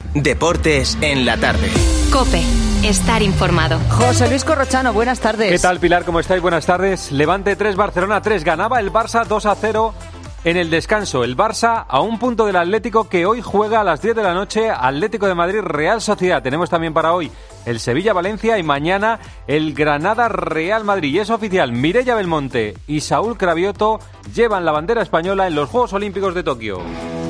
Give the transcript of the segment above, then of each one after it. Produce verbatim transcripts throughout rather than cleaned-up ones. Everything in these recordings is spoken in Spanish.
Deportes en la tarde. COPE. Estar informado. José Luis Corrochano, buenas tardes. ¿Qué tal, Pilar? ¿Cómo estáis? Buenas tardes. Levante tres, Barcelona tres. Ganaba el Barça dos a cero en el descanso. El Barça a un punto del Atlético, que hoy juega a las diez de la noche. Atlético de Madrid, Real Sociedad. Tenemos también para hoy el Sevilla-Valencia y mañana el Granada-Real Madrid. Y es oficial, Mireia Belmonte y Saúl Cravioto llevan la bandera española en los Juegos Olímpicos de Tokio.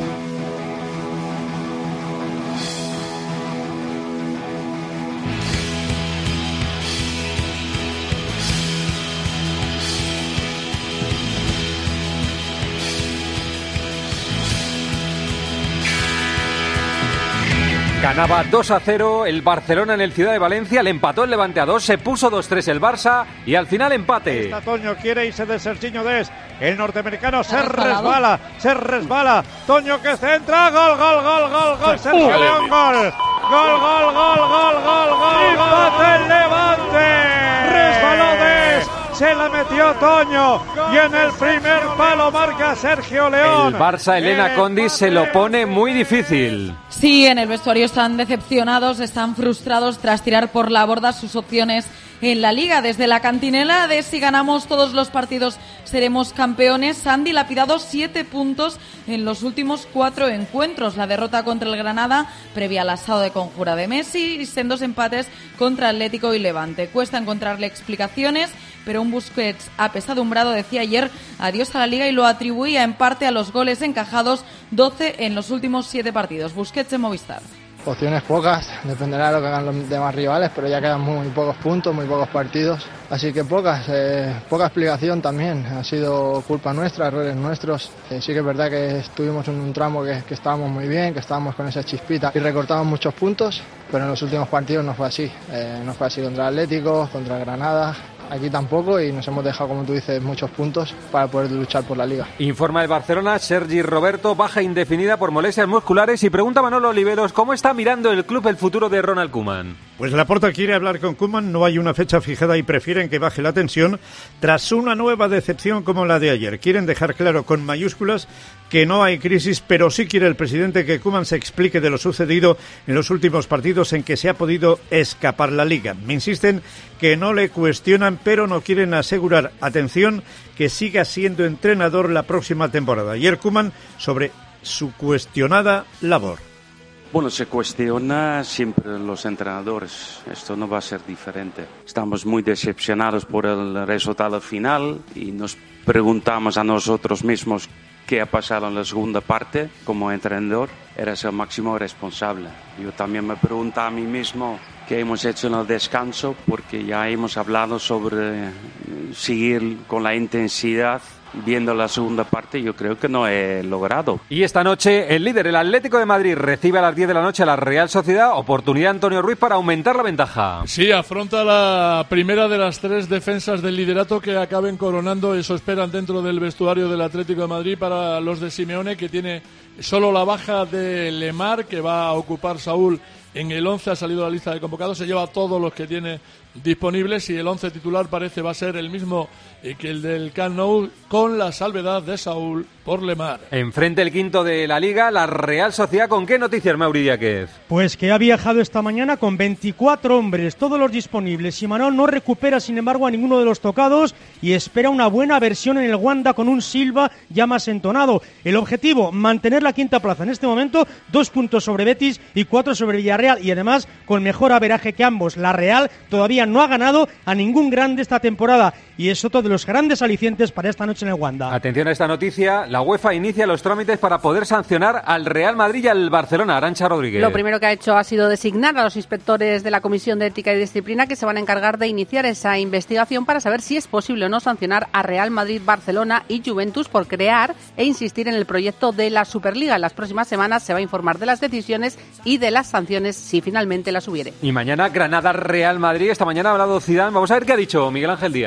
Ganaba dos a cero el Barcelona en el Ciudad de Valencia, le empató el Levante a dos, se puso dos tres el Barça y al final empate. Esta Toño quiere irse de Serginho Dest, el norteamericano se resbala, se resbala, Toño que centra, gol, gol, gol, gol, gol, Sergio uh. León, gol, gol, gol, gol, gol, gol, gol, empate el Levante, resbaló Dest, se la metió Toño y en el primer palo marca Sergio León. El Barça, Elena Condis, se lo pone muy difícil. Sí, en el vestuario están decepcionados, están frustrados tras tirar por la borda sus opciones en la Liga. Desde la cantinela de si ganamos todos los partidos seremos campeones, han dilapidado siete puntos en los últimos cuatro encuentros. La derrota contra el Granada, previa al asado de conjura de Messi, y sendos empates contra Atlético y Levante. Cuesta encontrarle explicaciones, pero un Busquets apesadumbrado decía ayer adiós a la Liga y lo atribuía en parte a los goles encajados, doce en los últimos siete partidos. Busquets en Movistar. Opciones pocas, dependerá de lo que hagan los demás rivales, pero ya quedan muy, muy pocos puntos, muy pocos partidos, así que pocas, eh, poca explicación también, ha sido culpa nuestra, errores nuestros, eh, sí que es verdad que estuvimos en un tramo que, que estábamos muy bien, que estábamos con esa chispita y recortamos muchos puntos, pero en los últimos partidos no fue así, eh, no fue así contra el Atlético, contra el Granada. Aquí tampoco y nos hemos dejado, como tú dices, muchos puntos para poder luchar por la Liga. Informa el Barcelona, Sergi Roberto, baja indefinida por molestias musculares, y pregunta Manolo Oliveros cómo está mirando el club el futuro de Ronald Koeman. Pues Laporta quiere hablar con Koeman, no hay una fecha fijada y prefieren que baje la tensión tras una nueva decepción como la de ayer. Quieren dejar claro con mayúsculas que no hay crisis, pero sí quiere el presidente que Koeman se explique de lo sucedido en los últimos partidos en que se ha podido escapar la Liga. Me insisten que no le cuestionan, pero no quieren asegurar, atención, que siga siendo entrenador la próxima temporada. Ayer Koeman sobre su cuestionada labor. Bueno, se cuestiona siempre los entrenadores, esto no va a ser diferente. Estamos muy decepcionados por el resultado final y nos preguntamos a nosotros mismos qué ha pasado en la segunda parte. Como entrenador, eres el máximo responsable. Yo también me pregunto a mí mismo qué hemos hecho en el descanso, porque ya hemos hablado sobre seguir con la intensidad. Viendo la segunda parte, yo creo que no he logrado. Y esta noche el líder, el Atlético de Madrid, recibe a las diez de la noche a la Real Sociedad. Oportunidad Antonio Ruiz para aumentar la ventaja. Sí, afronta la primera de las tres defensas del liderato que acaben coronando. Eso esperan dentro del vestuario del Atlético de Madrid para los de Simeone, que tiene solo la baja de Lemar, que va a ocupar Saúl en el once, ha salido la lista de convocados, se lleva a todos los que tiene disponibles y el once titular parece va a ser el mismo que el del Camp Nou, con la salvedad de Saúl por Lemar. Enfrente el quinto de la Liga, la Real Sociedad. ¿Con qué noticias, Mauri Díaz? Pues que ha viajado esta mañana con veinticuatro hombres, todos los disponibles. Imanol no recupera, sin embargo, a ninguno de los tocados y espera una buena versión en el Wanda con un Silva ya más entonado. El objetivo, mantener la quinta plaza en este momento, dos puntos sobre Betis y cuatro sobre Villarreal, y además con mejor averaje que ambos. La Real todavía no ha ganado a ningún grande esta temporada y es otro de los grandes alicientes para esta noche en el Wanda. Atención a esta noticia, la UEFA inicia los trámites para poder sancionar al Real Madrid y al Barcelona. Arantxa Rodríguez. Lo primero que ha hecho ha sido designar a los inspectores de la Comisión de Ética y Disciplina, que se van a encargar de iniciar esa investigación para saber si es posible o no sancionar a Real Madrid, Barcelona y Juventus por crear e insistir en el proyecto de la Superliga. En las próximas semanas se va a informar de las decisiones y de las sanciones si finalmente las hubiere. Y mañana Granada-Real Madrid. Esta mañana ha hablado Zidane. Vamos a ver qué ha dicho Miguel Ángel Díaz.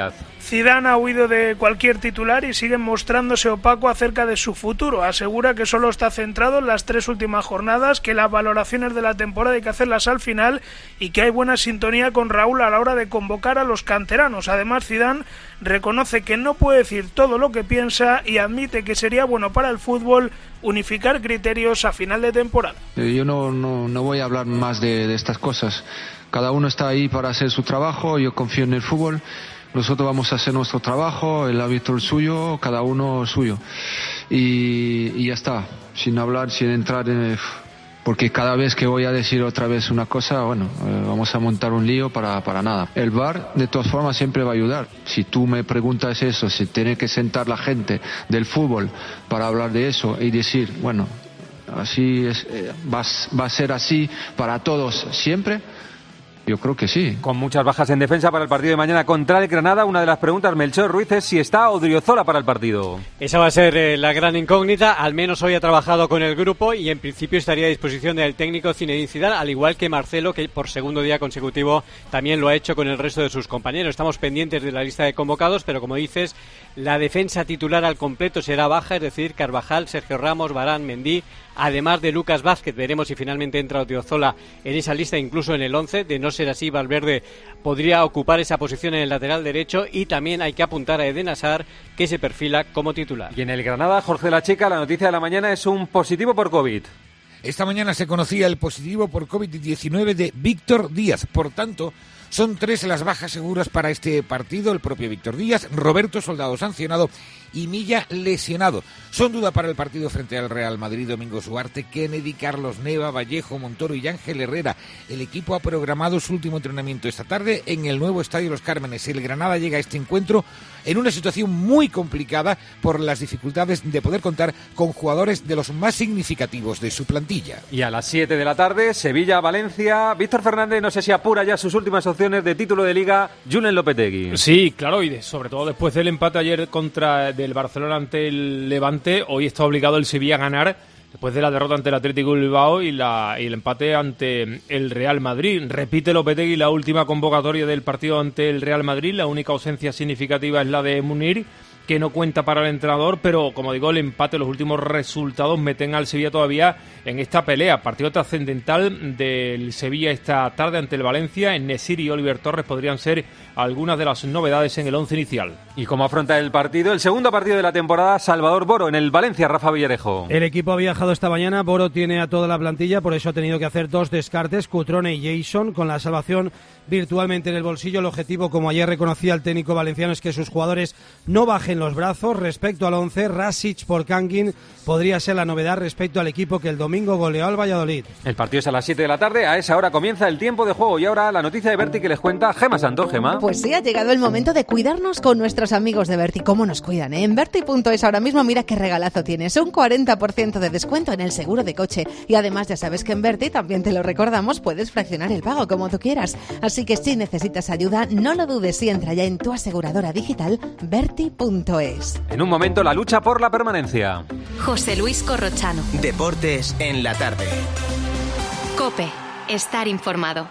Zidane ha huido de cualquier titular y sigue mostrándose opaco acerca de su futuro. Asegura que solo está centrado en las tres últimas jornadas, que las valoraciones de la temporada hay que hacerlas al final y que hay buena sintonía con Raúl a la hora de convocar a los canteranos. Además, Zidane reconoce que no puede decir todo lo que piensa y admite que sería bueno para el fútbol unificar criterios a final de temporada. Yo no, no, no voy a hablar más de, de estas cosas. Cada uno está ahí para hacer su trabajo, yo confío en el fútbol. Nosotros vamos a hacer nuestro trabajo, el árbitro el suyo, cada uno el suyo. Y, y ya está, sin hablar, sin entrar en... Porque cada vez que voy a decir otra vez una cosa, bueno, eh, vamos a montar un lío para, para nada. El V A R, de todas formas, siempre va a ayudar. Si tú me preguntas eso, si tiene que sentar la gente del fútbol para hablar de eso y decir, bueno, así es, eh, va, va a ser así para todos siempre... Yo creo que sí. Con muchas bajas en defensa para el partido de mañana contra el Granada, una de las preguntas, Melchor Ruiz, es si está Odriozola para el partido. Esa va a ser eh, la gran incógnita. Al menos hoy ha trabajado con el grupo y en principio estaría a disposición del técnico Zinedine Zidane, al igual que Marcelo, que por segundo día consecutivo también lo ha hecho con el resto de sus compañeros. Estamos pendientes de la lista de convocados, pero como dices, la defensa titular al completo será baja, es decir, Carvajal, Sergio Ramos, Varane, Mendy, además de Lucas Vázquez. Veremos si finalmente entra Odriozola en esa lista, incluso en el once. De no ser así, Valverde podría ocupar esa posición en el lateral derecho, y también hay que apuntar a Eden Hazard, que se perfila como titular. Y en el Granada, Jorge La Chica, la noticia de la mañana es un positivo por COVID. Esta mañana se conocía el positivo por COVID diecinueve de Víctor Díaz. Por tanto, son tres las bajas seguras para este partido. El propio Víctor Díaz, Roberto Soldado sancionado y Milla lesionado. Son duda para el partido frente al Real Madrid: Domingo Suarte, Kennedy, Carlos Neva, Vallejo, Montoro y Ángel Herrera. El equipo ha programado su último entrenamiento esta tarde en el nuevo Estadio Los Cármenes. El Granada llega a este encuentro en una situación muy complicada por las dificultades de poder contar con jugadores de los más significativos de su plantilla. Y a las siete de la tarde, Sevilla-Valencia. Víctor Fernández, no sé si apura ya sus últimas opciones de título de Liga, Julen Lopetegui. Sí, claro, y de, sobre todo después del empate ayer contra del Barcelona ante el Levante, hoy está obligado el Sevilla a ganar después de la derrota ante el Atlético de Bilbao y, la, y el empate ante el Real Madrid. Repite Lopetegui la última convocatoria del partido ante el Real Madrid. La única ausencia significativa es la de Munir, que no cuenta para el entrenador, pero como digo, el empate, los últimos resultados meten al Sevilla todavía en esta pelea. Partido trascendental del Sevilla esta tarde ante el Valencia. En-Nesyri y Oliver Torres podrían ser algunas de las novedades en el once inicial. ¿Y cómo afronta el partido? El segundo partido de la temporada, Salvador Boro en el Valencia, Rafa Villarejo. El equipo ha viajado esta mañana, Boro tiene a toda la plantilla, por eso ha tenido que hacer dos descartes, Cutrone y Jason, con la salvación virtualmente en el bolsillo. El objetivo, como ayer reconocía el técnico valenciano, es que sus jugadores no bajen los brazos. Respecto al once, Rasic por Kangin podría ser la novedad respecto al equipo que el domingo goleó al Valladolid. El partido es a las siete de la tarde, a esa hora comienza el tiempo de juego. Y ahora la noticia de Berti que les cuenta Gema Santos. Gema. Pues sí, ha llegado el momento de cuidarnos con nuestros amigos de Berti. ¿Cómo nos cuidan, eh? En Berti punto es ahora mismo, mira qué regalazo tienes, un cuarenta por ciento de descuento en el seguro de coche. Y además ya sabes que en Berti, también te lo recordamos, puedes fraccionar el pago como tú quieras. Así que si necesitas ayuda, no lo dudes y entra ya en tu aseguradora digital Berti punto es. En un momento, la lucha por la permanencia. José Luis Corrochano. Deportes en la tarde. COPE. Estar informado.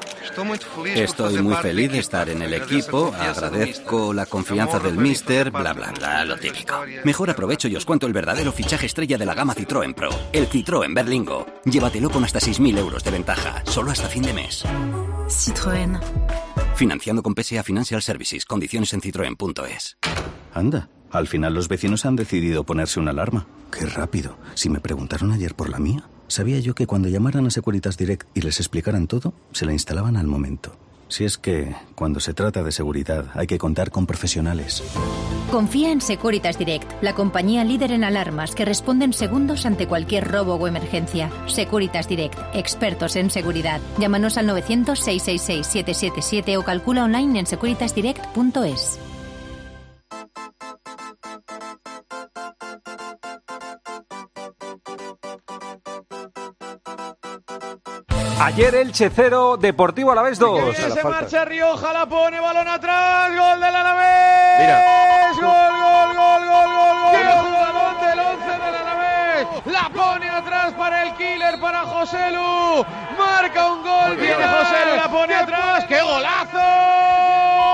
Estoy muy feliz de estar en el equipo, agradezco la confianza del míster, bla bla bla, lo típico. Mejor aprovecho y os cuento el verdadero fichaje estrella de la gama Citroën Pro, el Citroën Berlingo. Llévatelo con hasta seis mil euros de ventaja, solo hasta fin de mes. Citroën. Financiando con P S A Financial Services, condiciones en citroen punto es. Anda, al final los vecinos han decidido ponerse una alarma. Qué rápido. Si me preguntaron ayer por la mía, sabía yo que cuando llamaran a Securitas Direct y les explicaran todo, se la instalaban al momento. Si es que, cuando se trata de seguridad, hay que contar con profesionales. Confía en Securitas Direct, la compañía líder en alarmas que responde en segundos ante cualquier robo o emergencia. Securitas Direct, expertos en seguridad. Llámanos al novecientos, seiscientos sesenta y seis, setecientos setenta y siete o calcula online en securitas direct punto es. Ayer Elche cero, Deportivo Alavés dos. Se marcha Rioja, la pone, balón atrás, gol del Alavés. Mira. Gol, gol, gol, gol, gol. ¡Qué jugador del once del Alavés! La pone atrás para el killer, para Joselu. Marca un gol, viene Joselu, la pone atrás. ¡Qué golazo del hombre!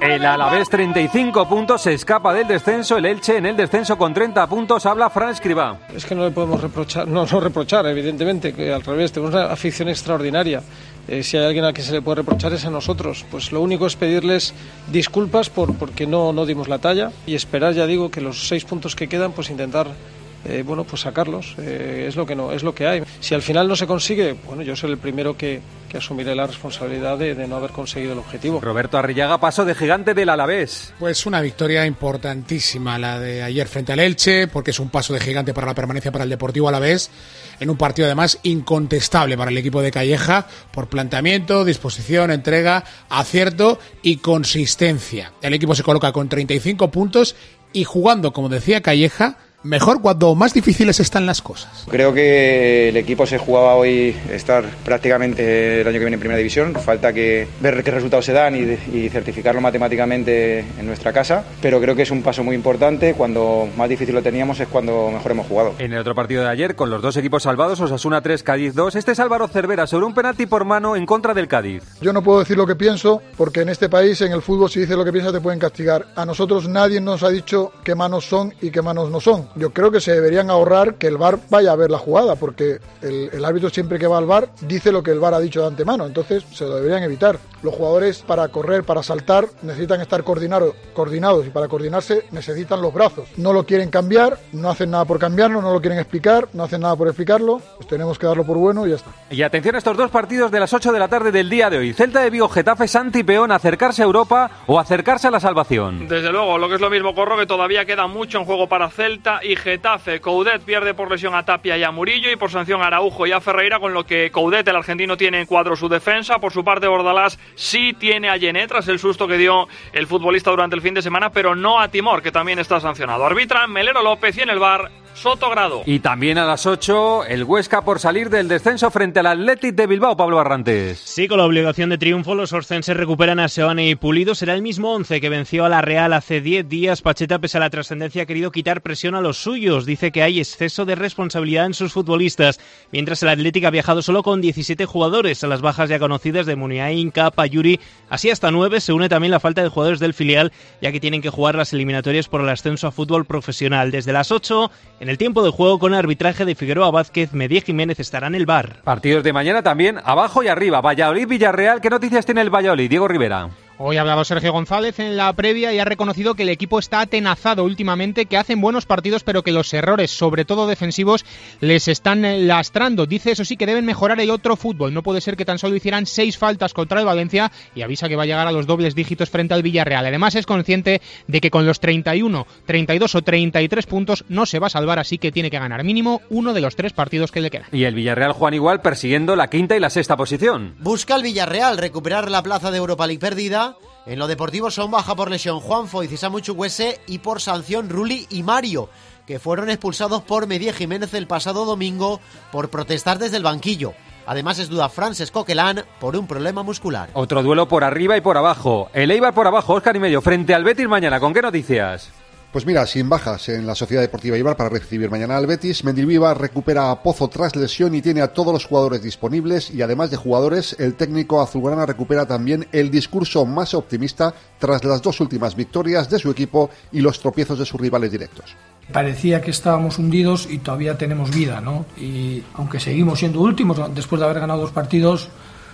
El Alavés treinta y cinco puntos, se escapa del descenso. El Elche en el descenso con treinta puntos. Habla Fran Escribá. Es que no le podemos reprochar, no, no reprochar, evidentemente, que al revés, tenemos una afición extraordinaria. Eh, si hay alguien a quien se le puede reprochar es a nosotros. Pues lo único es pedirles disculpas por porque no, no dimos la talla y esperar, ya digo, que los seis puntos que quedan, pues intentar eh, bueno, pues sacarlos. Eh, es lo que no, es lo que hay. Si al final no se consigue, bueno, yo soy el primero que, que asumiré la responsabilidad de, de no haber conseguido el objetivo. Roberto Arrillaga, paso de gigante del Alavés. Pues una victoria importantísima la de ayer frente al Elche, porque es un paso de gigante para la permanencia para el Deportivo Alavés, en un partido además incontestable para el equipo de Calleja, por planteamiento, disposición, entrega, acierto y consistencia. El equipo se coloca con treinta y cinco puntos y jugando, como decía Calleja, mejor cuando más difíciles están las cosas. Creo que el equipo se jugaba hoy estar prácticamente el año que viene en Primera División. Falta que ver qué resultados se dan y, y certificarlo matemáticamente en nuestra casa. Pero creo que es un paso muy importante. Cuando más difícil lo teníamos es cuando mejor hemos jugado. En el otro partido de ayer, con los dos equipos salvados, Osasuna tres, Cádiz dos. Este es Álvaro Cervera sobre un penalti por mano en contra del Cádiz. Yo no puedo decir lo que pienso, porque en este país, en el fútbol, si dices lo que piensas te pueden castigar. A nosotros nadie nos ha dicho qué manos son y qué manos no son. Yo creo que se deberían ahorrar que el V A R vaya a ver la jugada, porque el, el árbitro siempre que va al V A R dice lo que el V A R ha dicho de antemano, entonces se lo deberían evitar. Los jugadores para correr, para saltar, necesitan estar coordinado, coordinados y para coordinarse necesitan los brazos. No lo quieren cambiar, no hacen nada por cambiarlo, no lo quieren explicar, no hacen nada por explicarlo, pues tenemos que darlo por bueno y ya está. Y atención a estos dos partidos de las ocho de la tarde del día de hoy. Celta de Vigo, Getafe, Santi Peón, acercarse a Europa o acercarse a la salvación. Desde luego, lo que es lo mismo, Corro, que todavía queda mucho en juego para Celta y Getafe. Coudet pierde por lesión a Tapia y a Murillo y por sanción a Araujo y a Ferreira, con lo que Coudet, el argentino, tiene en cuadro su defensa. Por su parte, Bordalás sí tiene a Yené tras el susto que dio el futbolista durante el fin de semana, pero no a Timor, que también está sancionado. Arbitran Melero López y en el V A R Soto Grado. Y también a las ocho, el Huesca por salir del descenso frente al Athletic de Bilbao, Pablo Barrantes. Sí, con la obligación de triunfo, los orcenses recuperan a Seoane y Pulido. Será el mismo once que venció a la Real hace diez días. Pacheta, pese a la trascendencia, ha querido quitar presión a los suyos. Dice que hay exceso de responsabilidad en sus futbolistas, mientras el Athletic ha viajado solo con diecisiete jugadores. A las bajas ya conocidas de Muniain, Capa, Yuri, así hasta nueve, se une también la falta de jugadores del filial, ya que tienen que jugar las eliminatorias por el ascenso a fútbol profesional. Desde las ocho, en el tiempo de juego, con arbitraje de Figueroa Vázquez, Medía Jiménez estará en el V A R. Partidos de mañana también, abajo y arriba. Valladolid-Villarreal, ¿qué noticias tiene el Valladolid? Diego Rivera. Hoy ha hablado Sergio González en la previa y ha reconocido que el equipo está atenazado últimamente, que hacen buenos partidos, pero que los errores, sobre todo defensivos, les están lastrando. Dice, eso sí, que deben mejorar el otro fútbol. No puede ser que tan solo hicieran seis faltas contra el Valencia, y avisa que va a llegar a los dobles dígitos frente al Villarreal. Además, es consciente de que con los treinta y uno, treinta y dos o treinta y tres puntos no se va a salvar, así que tiene que ganar mínimo uno de los tres partidos que le quedan. Y el Villarreal, Juan, igual persiguiendo la quinta y la sexta posición. Busca el Villarreal recuperar la plaza de Europa League perdida. En lo deportivo son baja por lesión Juan Foyt y Samu Chukwueze y por sanción Rulli y Mario, que fueron expulsados por Medía Jiménez el pasado domingo por protestar desde el banquillo. Además es duda Francesc Coquelin por un problema muscular. Otro duelo por arriba y por abajo. El Eibar por abajo, Óscar y medio, frente al Betis mañana. ¿Con qué noticias? Pues mira, sin bajas en la Sociedad Deportiva Eibar para recibir mañana al Betis. Mendilibar recupera a Pozo tras lesión y tiene a todos los jugadores disponibles, y además de jugadores, el técnico azulgrana recupera también el discurso más optimista tras las dos últimas victorias de su equipo y los tropiezos de sus rivales directos. Parecía que estábamos hundidos y todavía tenemos vida, ¿no? Y aunque seguimos siendo últimos después de haber ganado dos partidos,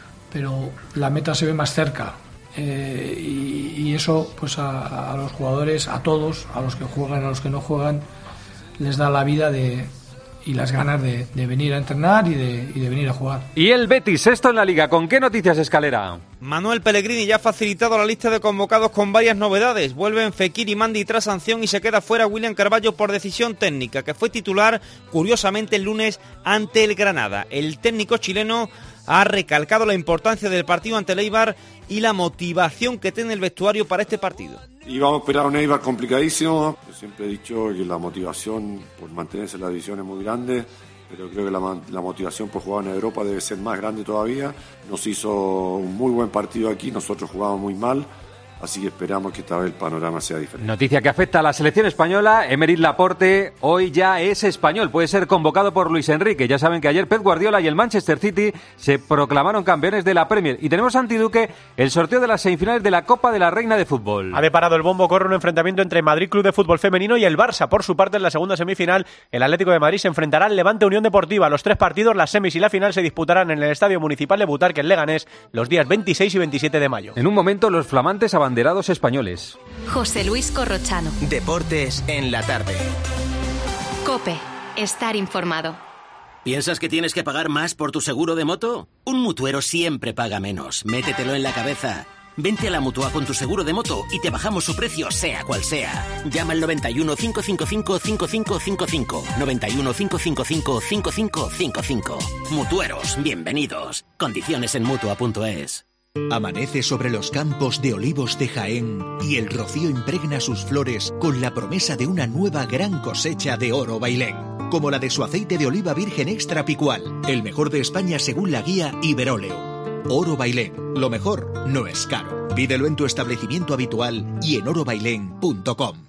pero la meta se ve más cerca. Eh, y, y eso pues a, a los jugadores, a todos, a los que juegan, a los que no juegan, les da la vida de, y las ganas de, de venir a entrenar y de, y de venir a jugar. Y el Betis, sexto en la Liga, ¿con qué noticias, Escalera? Manuel Pellegrini ya ha facilitado la lista de convocados con varias novedades. Vuelven Fekir y Mandi tras sanción y se queda fuera William Carballo por decisión técnica, que fue titular curiosamente el lunes ante el Granada. El técnico chileno ha recalcado la importancia del partido ante el Eibar y la motivación que tiene el vestuario para este partido. Y vamos a esperar un Eibar complicadísimo. Yo siempre he dicho que la motivación por mantenerse en la división es muy grande, pero creo que la, la motivación por jugar en Europa debe ser más grande todavía. Nos hizo un muy buen partido aquí, nosotros jugamos muy mal, así que esperamos que esta vez el panorama sea diferente. Noticia que afecta a la selección española. Emerick Laporte hoy ya es español, puede ser convocado por Luis Enrique. Ya saben que ayer Pep Guardiola y el Manchester City se proclamaron campeones de la Premier. Y tenemos, Santi Duque, el sorteo de las semifinales de la Copa de la Reina de Fútbol. Ha deparado el bombo, corre un enfrentamiento entre Madrid Club de Fútbol Femenino y el Barça. Por su parte, en la segunda semifinal, el Atlético de Madrid se enfrentará al Levante Unión Deportiva. Los tres partidos, las semis y la final, se disputarán en el Estadio Municipal de Butarque, en Leganés, los días veintiséis y veintisiete de mayo. En un momento, los flamantes abanderados españoles. José Luis Corrochano. Deportes en la tarde. COPE. Estar informado. ¿Piensas que tienes que pagar más por tu seguro de moto? Un mutuero siempre paga menos. Métetelo en la cabeza. Vente a la Mutua con tu seguro de moto y te bajamos su precio, sea cual sea. Llama al noventa y uno, cinco cinco cinco, cinco cinco cinco cinco. noventa y uno, cinco cinco cinco, cinco cinco cinco cinco. Mutueros, bienvenidos. Condiciones en Mutua punto es. Amanece sobre los campos de olivos de Jaén y el rocío impregna sus flores con la promesa de una nueva gran cosecha de oro bailén, como la de su aceite de oliva virgen extra picual, el mejor de España según la guía Iberóleo. Oro Bailén, lo mejor no es caro. Pídelo en tu establecimiento habitual y en oro bailén punto com.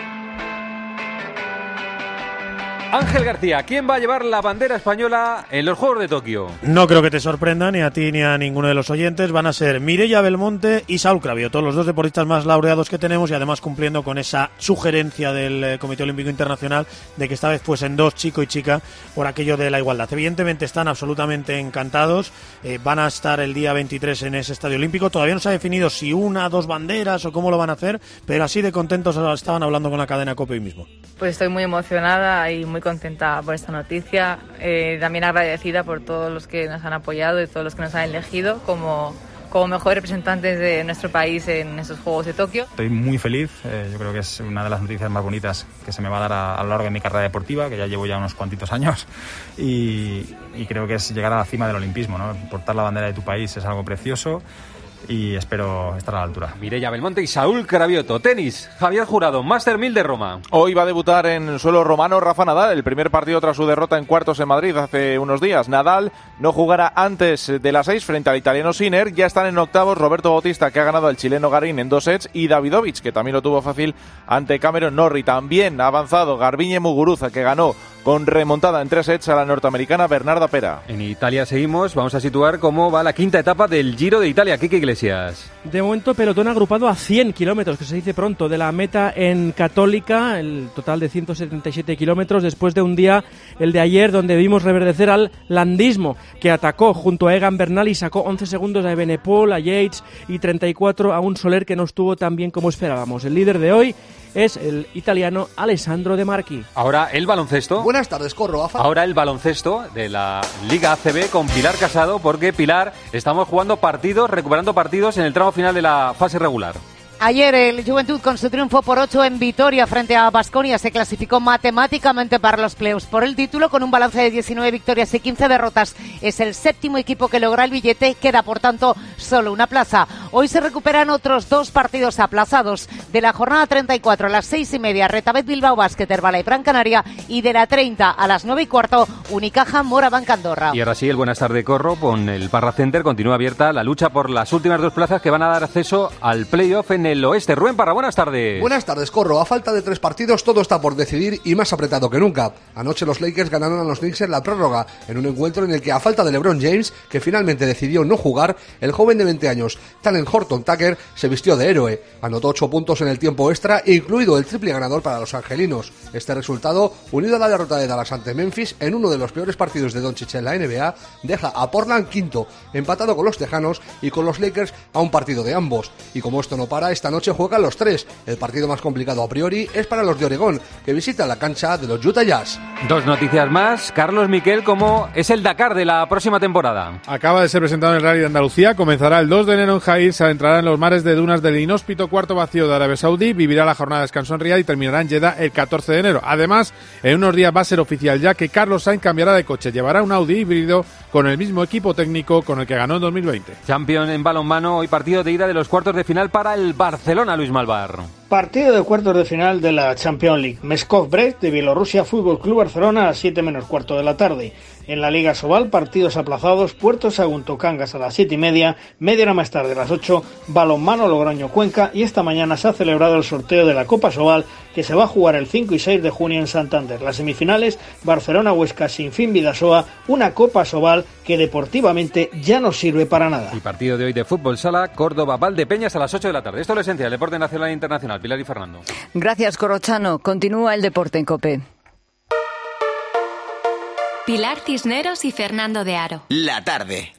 Ángel García, ¿quién va a llevar la bandera española en los Juegos de Tokio? No creo que te sorprenda ni a ti ni a ninguno de los oyentes. Van a ser Mireia Belmonte y Saúl Cravioto, los dos deportistas más laureados que tenemos, y además cumpliendo con esa sugerencia del eh, Comité Olímpico Internacional de que esta vez fuesen dos, chico y chica, por aquello de la igualdad. Evidentemente están absolutamente encantados. Eh, van a estar el día veintitrés en ese estadio olímpico. Todavía no se ha definido si una, dos banderas o cómo lo van a hacer, pero así de contentos estaban hablando con la cadena COPE hoy mismo. Pues estoy muy emocionada y muy contenta por esta noticia, eh, también agradecida por todos los que nos han apoyado y todos los que nos han elegido como, como mejores representantes de nuestro país en estos Juegos de Tokio. Estoy muy feliz, eh, yo creo que es una de las noticias más bonitas que se me va a dar a, a lo largo de mi carrera deportiva, que ya llevo ya unos cuantitos años, y, y creo que es llegar a la cima del olimpismo, ¿no? Portar la bandera de tu país es algo precioso y espero estar a la altura. Mireia Belmonte y Saúl Cravioto. Tenis, Javier Jurado, Master mil de Roma. Hoy va a debutar en suelo romano Rafa Nadal, el primer partido tras su derrota en cuartos en Madrid hace unos días. Nadal no jugará antes de las seis frente al italiano Sinner. Ya están en octavos Roberto Bautista, que ha ganado al chileno Garín en dos sets, y Davidovich, que también lo tuvo fácil ante Cameron Norrie. También ha avanzado Garbiñe Muguruza, que ganó con remontada en tres sets a la norteamericana Bernarda Pera. En Italia seguimos, vamos a situar cómo va la quinta etapa del Giro de Italia. Quique Iglesias. De momento, pelotón agrupado a cien kilómetros, que se dice pronto, de la meta en Católica, el total de ciento setenta y siete kilómetros, después de un día, el de ayer, donde vimos reverdecer al landismo, que atacó junto a Egan Bernal y sacó once segundos a Evenepoel, a Yates y treinta y cuatro a un Soler que no estuvo tan bien como esperábamos. El líder de hoy es el italiano Alessandro De Marchi. Ahora el baloncesto. Buenas tardes, Corro. Afa. Ahora el baloncesto de la Liga A C B con Pilar Casado, porque Pilar, estamos jugando partidos, recuperando partidos en el tramo final de la fase regular. Ayer el Juventud, con su triunfo por ocho en Vitoria frente a Baskonia, se clasificó matemáticamente para los playoffs por el título con un balance de diecinueve victorias y quince derrotas. Es el séptimo equipo que logra el billete, queda por tanto solo una plaza. Hoy se recuperan otros dos partidos aplazados. De la jornada treinta y cuatro a las seis y media, Retabet Bilbao Basket Herbalife Gran Canaria, y de la treinta a las nueve y cuarto, Unicaja Morabanc Andorra. Y ahora sí, el Buenas tardes, Corro, con el Parra Center continúa abierta la lucha por las últimas dos plazas que van a dar acceso al playoff en el oeste. Rubén Parra, buenas tardes. Buenas tardes, Corro. A falta de tres partidos, todo está por decidir y más apretado que nunca. Anoche los Lakers ganaron a los Knicks en la prórroga, en un encuentro en el que, a falta de LeBron James, que finalmente decidió no jugar, el joven de veinte años, Talen Horton Tucker, se vistió de héroe. Anotó ocho puntos en el tiempo extra, incluido el triple ganador para los angelinos. Este resultado, unido a la derrota de Dallas ante Memphis en uno de los peores partidos de Doncic en la N B A, deja a Portland quinto, empatado con los Tejanos y con los Lakers a un partido de ambos. Y como esto no para, esta noche juegan los tres. El partido más complicado a priori es para los de Oregón, que visitan la cancha de los Utah Jazz. Dos noticias más. Carlos Miquel, ¿cómo es el Dakar de la próxima temporada? Acaba de ser presentado en el Rally de Andalucía, comenzará el dos de enero en Jaén, se adentrará en los mares de dunas del inhóspito Cuarto Vacío de Arabia Saudí, vivirá la jornada de descanso en Riyadh y terminará en Jeddah el catorce de enero. Además, en unos días va a ser oficial ya que Carlos Sainz cambiará de coche, llevará un Audi híbrido con el mismo equipo técnico con el que ganó en dos mil veinte. Champions en balonmano, hoy partido de ida de los cuartos de final para el Barcelona, Luis Malvar. Partido de cuartos de final de la Champions League. Meskov-Brest de Bielorrusia, Fútbol Club Barcelona a las siete menos cuarto de la tarde. En la Liga Sobal, partidos aplazados, Puerto Sagunto Cangas a las siete y media, media hora más tarde a las ocho, Balonmano Logroño Cuenca, y esta mañana se ha celebrado el sorteo de la Copa Sobal, que se va a jugar el cinco y seis de junio en Santander. Las semifinales, Barcelona-Huesca, Sinfín Vidasoa, una Copa Sobal que deportivamente ya no sirve para nada. Y partido de hoy de fútbol sala, Córdoba-Valdepeñas a las ocho de la tarde. Esto es lo esencial, deporte nacional e internacional. Pilar y Fernando. Gracias, Corrochano. Continúa el deporte en COPE. Pilar Cisneros y Fernando de Aro. La tarde.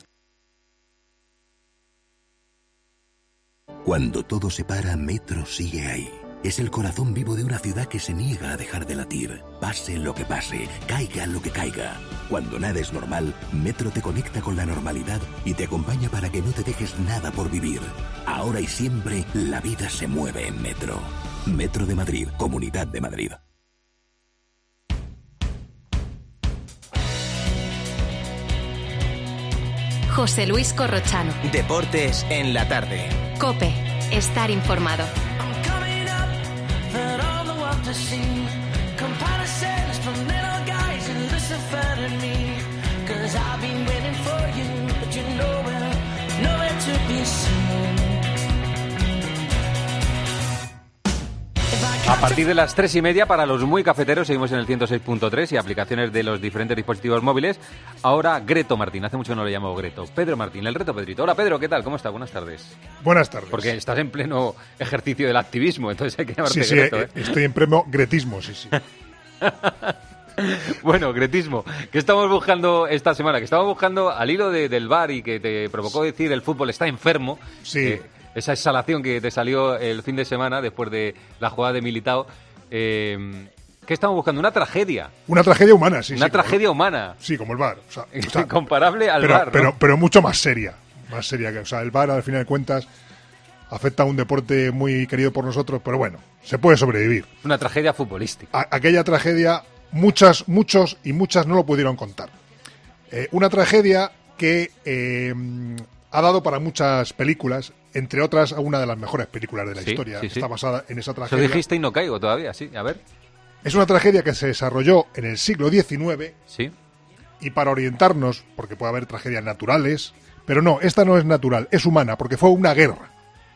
Cuando todo se para, Metro sigue ahí. Es el corazón vivo de una ciudad que se niega a dejar de latir. Pase lo que pase, caiga lo que caiga. Cuando nada es normal, Metro te conecta con la normalidad y te acompaña para que no te dejes nada por vivir. Ahora y siempre, la vida se mueve en Metro. Metro de Madrid, Comunidad de Madrid. José Luis Corrochano. Deportes en la tarde. COPE. Estar informado. A partir de las tres y media, para los muy cafeteros, seguimos en el ciento seis punto tres y aplicaciones de los diferentes dispositivos móviles. Ahora, Greto Martín. Hace mucho que no le llamo Greto. Pedro Martín, el reto Pedrito. Hola, Pedro, ¿qué tal? ¿Cómo estás? Buenas tardes. Buenas tardes. Porque estás en pleno ejercicio del activismo, entonces hay que llamarte sí, Greto, sí, ¿eh? Estoy en pleno gretismo, sí, sí. Bueno, gretismo. ¿Qué estamos buscando esta semana? Que estamos buscando al hilo de, del V A R y que te provocó decir el fútbol está enfermo. Sí. Eh, esa exhalación que te salió el fin de semana después de la jugada de Militao. Eh, ¿Qué estamos buscando? Una tragedia. Una tragedia humana, sí. Una sí, tragedia como, humana. Sí, como el V A R. O sea, o sea, comparable al pero, V A R, ¿no? pero, pero mucho más seria. Más seria que, o sea, el V A R, al final de cuentas, afecta a un deporte muy querido por nosotros, pero bueno, se puede sobrevivir. Una tragedia futbolística. A, aquella tragedia, muchas, muchos y muchas no lo pudieron contar. Eh, una tragedia que eh, ha dado para muchas películas, entre otras, una de las mejores películas de la sí, historia. Sí, sí. Está basada en esa tragedia. Eso dijiste y no caigo todavía, sí. A ver. Es una tragedia que se desarrolló en el siglo diecinueve. Sí. Y para orientarnos, porque puede haber tragedias naturales, pero no, esta no es natural, es humana, porque fue una guerra.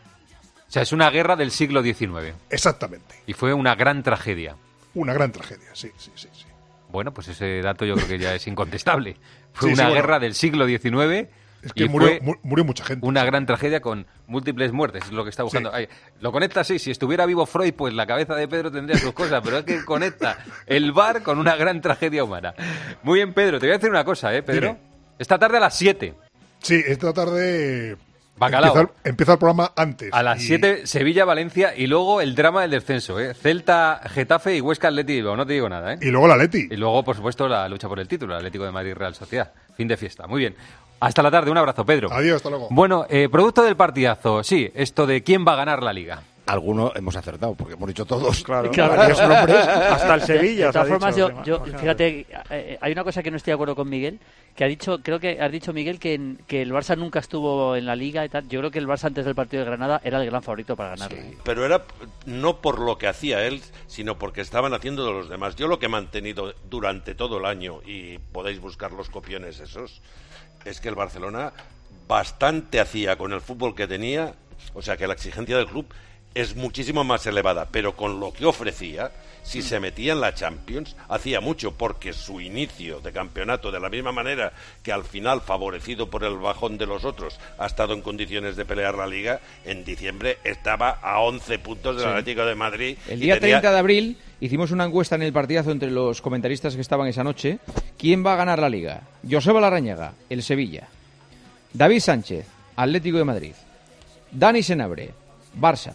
O sea, es una guerra del siglo diecinueve. Exactamente. Y fue una gran tragedia. Una gran tragedia, sí, sí, sí. sí. Bueno, pues ese dato yo creo que ya es incontestable. Fue sí, una sí, bueno. guerra del siglo diecinueve. Es que y murió, fue murió mucha gente. Una gran tragedia con múltiples muertes, es lo que está buscando. Sí. Ay, lo conecta así, si estuviera vivo Freud, pues la cabeza de Pedro tendría sus cosas, pero es que conecta el V A R con una gran tragedia humana. Muy bien, Pedro, te voy a decir una cosa, ¿eh, Pedro? Dime. Esta tarde a las siete. Sí, esta tarde Bacalao. Empieza, el, empieza el programa antes. A las siete, y... Sevilla-Valencia, y luego el drama del descenso, ¿eh? Celta, Getafe y Huesca Atleti Bilbao, no te digo nada, ¿eh? Y luego la Atleti. Y luego, por supuesto, la lucha por el título, el Atlético de Madrid Real Sociedad. Fin de fiesta. Muy bien. Hasta la tarde, un abrazo, Pedro. Adiós, hasta luego. Bueno, eh, producto del partidazo, sí, esto de quién va a ganar la Liga. Algunos hemos acertado, porque hemos dicho todos. Claro, claro. Varios nombres, hasta el Sevilla. De todas formas, dicho, yo, yo fíjate, eh, hay una cosa que no estoy de acuerdo con Miguel, que ha dicho, creo que has dicho, Miguel, que, en, que el Barça nunca estuvo en la Liga y tal. Yo creo que el Barça antes del partido de Granada era el gran favorito para ganarlo. Sí, pero era no por lo que hacía él, sino porque estaban haciendo de los demás. Yo lo que he mantenido durante todo el año, y podéis buscar los copiones esos, es que el Barcelona bastante hacía con el fútbol que tenía, o sea que la exigencia del club es muchísimo más elevada, pero con lo que ofrecía, si se metía en la Champions, hacía mucho, porque su inicio de campeonato, de la misma manera que al final, favorecido por el bajón de los otros, ha estado en condiciones de pelear la Liga, en diciembre estaba a once puntos del sí. Atlético de Madrid. El día tenía... treinta de abril hicimos una encuesta en el partidazo entre los comentaristas que estaban esa noche. ¿Quién va a ganar la Liga? Joseba Larrañaga, el Sevilla. David Sánchez, Atlético de Madrid. Dani Senabre, Barça.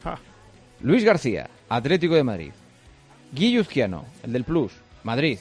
Luis García, Atlético de Madrid. Guillo Uzquiano, el del Plus, Madrid.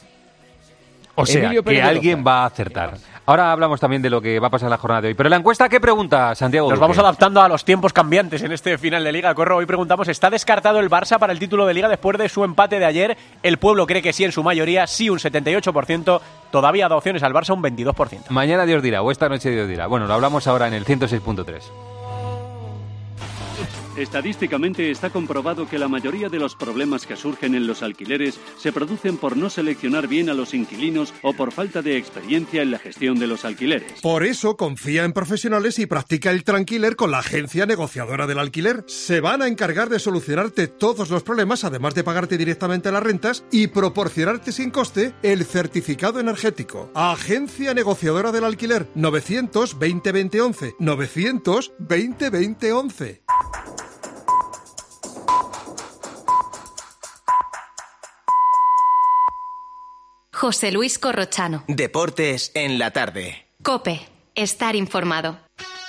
O sea, Emilio que alguien va a acertar. Ahora hablamos también de lo que va a pasar en la jornada de hoy. Pero la encuesta, ¿qué pregunta, Santiago? Nos Duque? vamos adaptando a los tiempos cambiantes en este final de Liga. Corro, hoy preguntamos, ¿está descartado el Barça para el título de Liga después de su empate de ayer? El pueblo cree que sí en su mayoría, sí un setenta y ocho por ciento. Todavía da opciones al Barça un veintidós por ciento. Mañana Dios dirá, o esta noche Dios dirá. Bueno, lo hablamos ahora en el ciento seis punto tres. Estadísticamente está comprobado que la mayoría de los problemas que surgen en los alquileres se producen por no seleccionar bien a los inquilinos o por falta de experiencia en la gestión de los alquileres. Por eso confía en profesionales y practica el Tranquiler con la agencia negociadora del alquiler. Se van a encargar de solucionarte todos los problemas, además de pagarte directamente las rentas y proporcionarte sin coste el certificado energético. Agencia negociadora del alquiler. novecientos veinte veinte once. novecientos veinte veinte once. José Luis Corrochano. Deportes en la tarde. COPE. Estar informado.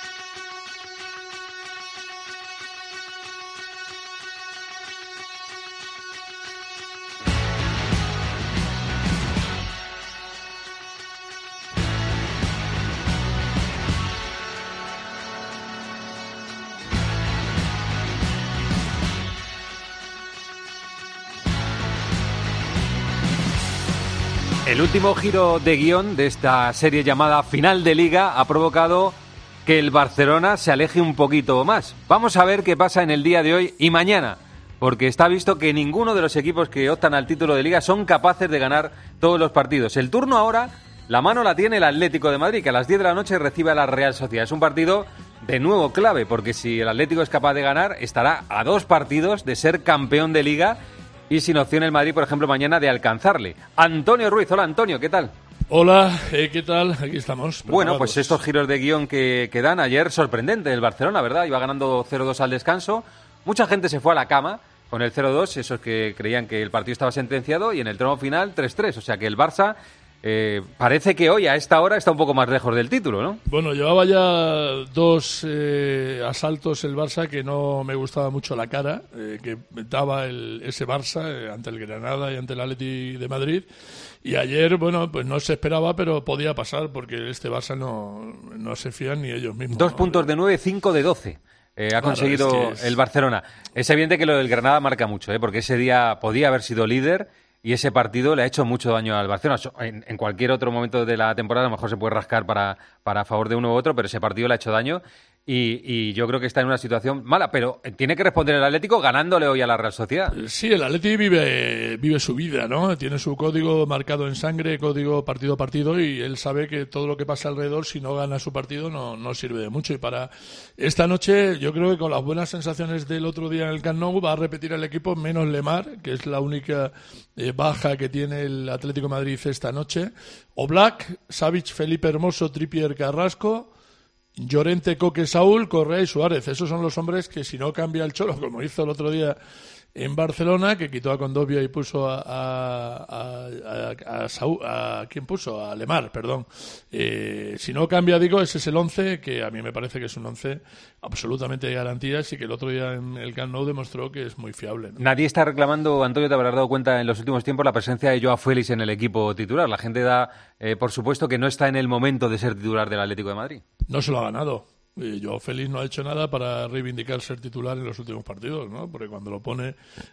El último giro de guión de esta serie llamada Final de Liga ha provocado que el Barcelona se aleje un poquito más. Vamos a ver qué pasa en el día de hoy y mañana, porque está visto que ninguno de los equipos que optan al título de Liga son capaces de ganar todos los partidos. El turno ahora, la mano la tiene el Atlético de Madrid, que a las diez de la noche recibe a la Real Sociedad. Es un partido de nuevo clave, porque si el Atlético es capaz de ganar, estará a dos partidos de ser campeón de Liga y sin opción el Madrid, por ejemplo, mañana de alcanzarle. Antonio Ruiz, hola Antonio, ¿qué tal? Hola, eh, ¿qué tal? Aquí estamos. Bueno, pues estos giros de guión que, que dan ayer, sorprendente el Barcelona, ¿verdad? Iba ganando cero dos al descanso, mucha gente se fue a la cama con el cero dos, esos que creían que el partido estaba sentenciado, y en el tramo final tres tres, o sea que el Barça eh, parece que hoy a esta hora está un poco más lejos del título, ¿no? Bueno, llevaba ya dos eh, asaltos el Barça que no me gustaba mucho la cara, eh, que daba el, ese Barça eh, ante el Granada y ante el Atleti de Madrid. Y ayer, bueno, pues no se esperaba, pero podía pasar, porque este Barça no, no se fían ni ellos mismos. Dos ¿no? puntos de nueve, cinco de doce. Eh, ha claro, conseguido es que es... el Barcelona. Es evidente que lo del Granada marca mucho, ¿eh? Porque ese día podía haber sido líder y ese partido le ha hecho mucho daño al Barcelona. En, en cualquier otro momento de la temporada a lo mejor se puede rascar para, para favor de uno u otro, pero ese partido le ha hecho daño y, y yo creo que está en una situación mala, pero tiene que responder el Atlético ganándole hoy a la Real Sociedad. Sí, el Atlético vive, vive su vida, ¿no? Tiene su código marcado en sangre, código partido a partido, y él sabe que todo lo que pasa alrededor, si no gana su partido, no, no sirve de mucho. Y para esta noche, yo creo que con las buenas sensaciones del otro día en el Camp Nou, va a repetir el equipo menos Lemar, que es la única eh, baja que tiene el Atlético de Madrid esta noche. Oblak, Savic, Felipe Hermoso, Trippier, Carrasco, Llorente, Coque, Saúl, Correa y Suárez. Esos son los hombres que, si no cambia el Cholo, como hizo el otro día en Barcelona, que quitó a Condovia y puso a a, a, a, a, Saúl, a ¿quién puso? A Lemar, perdón. Eh, si no cambia, digo, ese es el once, que a mí me parece que es un once absolutamente de garantías y que el otro día en el Camp Nou demostró que es muy fiable, ¿no? Nadie está reclamando, Antonio, te habrás dado cuenta en los últimos tiempos, la presencia de Joao Félix en el equipo titular. La gente da, eh, por supuesto, que no está en el momento de ser titular del Atlético de Madrid. No se lo ha ganado. Y Joao Félix no ha hecho nada para reivindicar ser titular en los últimos partidos, ¿no? Porque cuando lo pone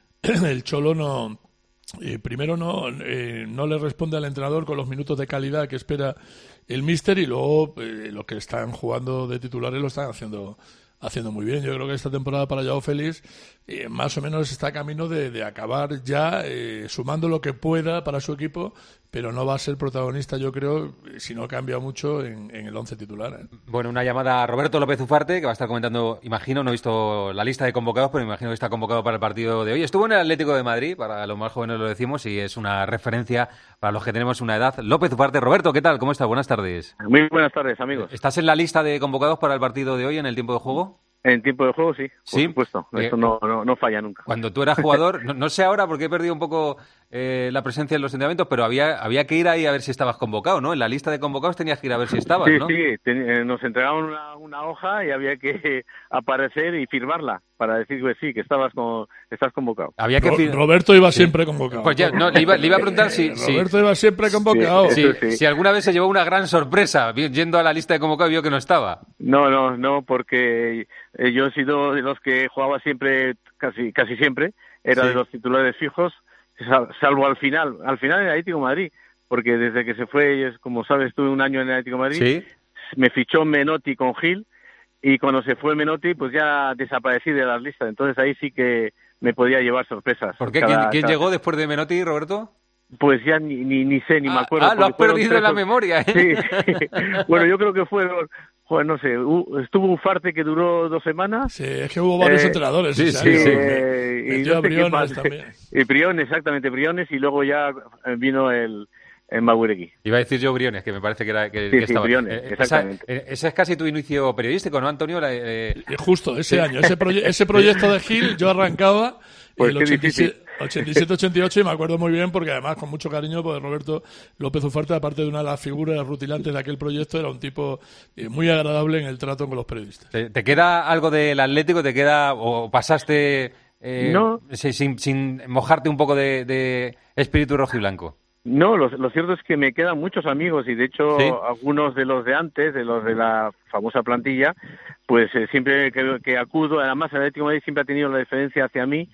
el Cholo no... Eh, primero no, eh, no le responde al entrenador con los minutos de calidad que espera el míster, y luego eh, lo que están jugando de titulares lo están haciendo haciendo muy bien. Yo creo que esta temporada para Joao Félix eh, más o menos está camino de, de acabar ya eh, sumando lo que pueda para su equipo, pero no va a ser protagonista, yo creo, si no cambia mucho en, en el once titular, ¿eh? Bueno, una llamada a Roberto López Ufarte, que va a estar comentando, imagino, no he visto la lista de convocados, pero imagino que está convocado para el partido de hoy. Estuvo en el Atlético de Madrid, para los más jóvenes lo decimos, y es una referencia para los que tenemos una edad. López Ufarte. Roberto, ¿qué tal? ¿Cómo estás? Buenas tardes. Muy buenas tardes, amigos. ¿Estás en la lista de convocados para el partido de hoy en el tiempo de juego? En tiempo de juego, sí, por ¿Sí? supuesto. Eh, Esto no, no, no falla nunca. Cuando tú eras jugador, no, no sé ahora porque he perdido un poco eh, la presencia en los entrenamientos, pero había había que ir ahí a ver si estabas convocado, ¿no? En la lista de convocados tenías que ir a ver si estabas, sí, ¿no? Sí, te, eh, nos entregaban una, una hoja y había que aparecer y firmarla para decir que sí, que estabas con, estás convocado. Había que fir- Roberto iba sí. siempre convocado. Pues ya, no, le iba, le iba a preguntar si... Roberto si, iba siempre convocado. Sí, sí, si alguna vez se llevó una gran sorpresa yendo a la lista de convocados y vio que no estaba. No, no, no, porque eh, yo he sido de los que jugaba siempre, casi casi siempre, era sí. de los titulares fijos, salvo al final, al final en el Atlético de Madrid, porque desde que se fue, como sabes, estuve un año en el Atlético de Madrid, ¿Sí? me fichó Menotti con Gil, y cuando se fue Menotti, pues ya desaparecí de las listas. Entonces ahí sí que me podía llevar sorpresas. ¿Por qué? Cada, ¿Quién, ¿quién cada... llegó después de Menotti, Roberto? Pues ya ni, ni, ni sé, ni ah, me acuerdo. Ah, lo has perdido en la memoria, ¿eh? Sí. Bueno, yo creo que fue... Joder, no sé, estuvo Ufarte que duró dos semanas. Sí, es que hubo varios eh, entrenadores. Sí, o sea, sí. sí. Eh, Me, y metió no a sé qué Briones más. también. Y Briones, exactamente, Briones, y luego ya vino el, el Maguregui. Iba a decir yo Briones, que me parece que era que, sí, que sí, estaba. Briones, eh, exactamente. Esa, ese es casi tu inicio periodístico, ¿no, Antonio? La, eh... Justo, ese sí. año. Ese, proye ese proyecto de Gil, yo arrancaba pues el ochenta y siete ochenta y ocho y me acuerdo muy bien porque además con mucho cariño pues Roberto López Ufarte, aparte de una de las figuras rutilantes de aquel proyecto, era un tipo muy agradable en el trato con los periodistas. ¿Te, te queda algo del Atlético? ¿Te queda o pasaste eh, no. sin, sin mojarte un poco de, de espíritu rojiblanco? No, lo, lo cierto es que me quedan muchos amigos y de hecho ¿sí? algunos de los de antes, de los de la famosa plantilla, pues eh, siempre que, que acudo, además el Atlético de Madrid siempre ha tenido la diferencia hacia mí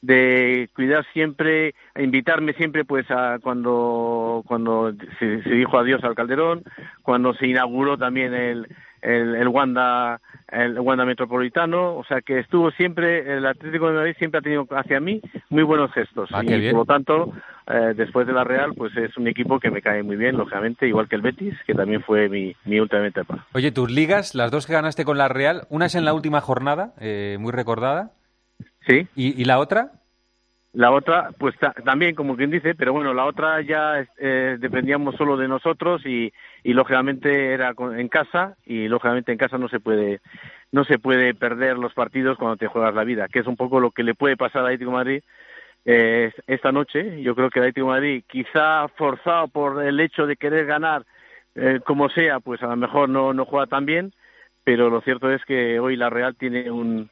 de cuidar siempre, invitarme siempre pues a cuando cuando se, se dijo adiós al Calderón, cuando se inauguró también el el, el Wanda el Wanda Metropolitano, o sea que estuvo siempre, el Atlético de Madrid siempre ha tenido hacia mí muy buenos gestos ah, y bien. por lo tanto eh, después de la Real pues es un equipo que me cae muy bien, lógicamente, igual que el Betis, que también fue mi, mi última etapa. Oye, tus ligas, las dos que ganaste con la Real, una es en la última jornada, eh, muy recordada. Sí. ¿Y, y la otra? La otra, pues ta también, como quien dice, pero bueno, la otra ya eh, dependíamos solo de nosotros y, y lógicamente era en casa y lógicamente en casa no se puede no se puede perder los partidos cuando te juegas la vida, que es un poco lo que le puede pasar al Atlético de Madrid eh, esta noche. Yo creo que el Atlético de Madrid, quizá forzado por el hecho de querer ganar eh, como sea, pues a lo mejor no, no juega tan bien, pero lo cierto es que hoy la Real tiene un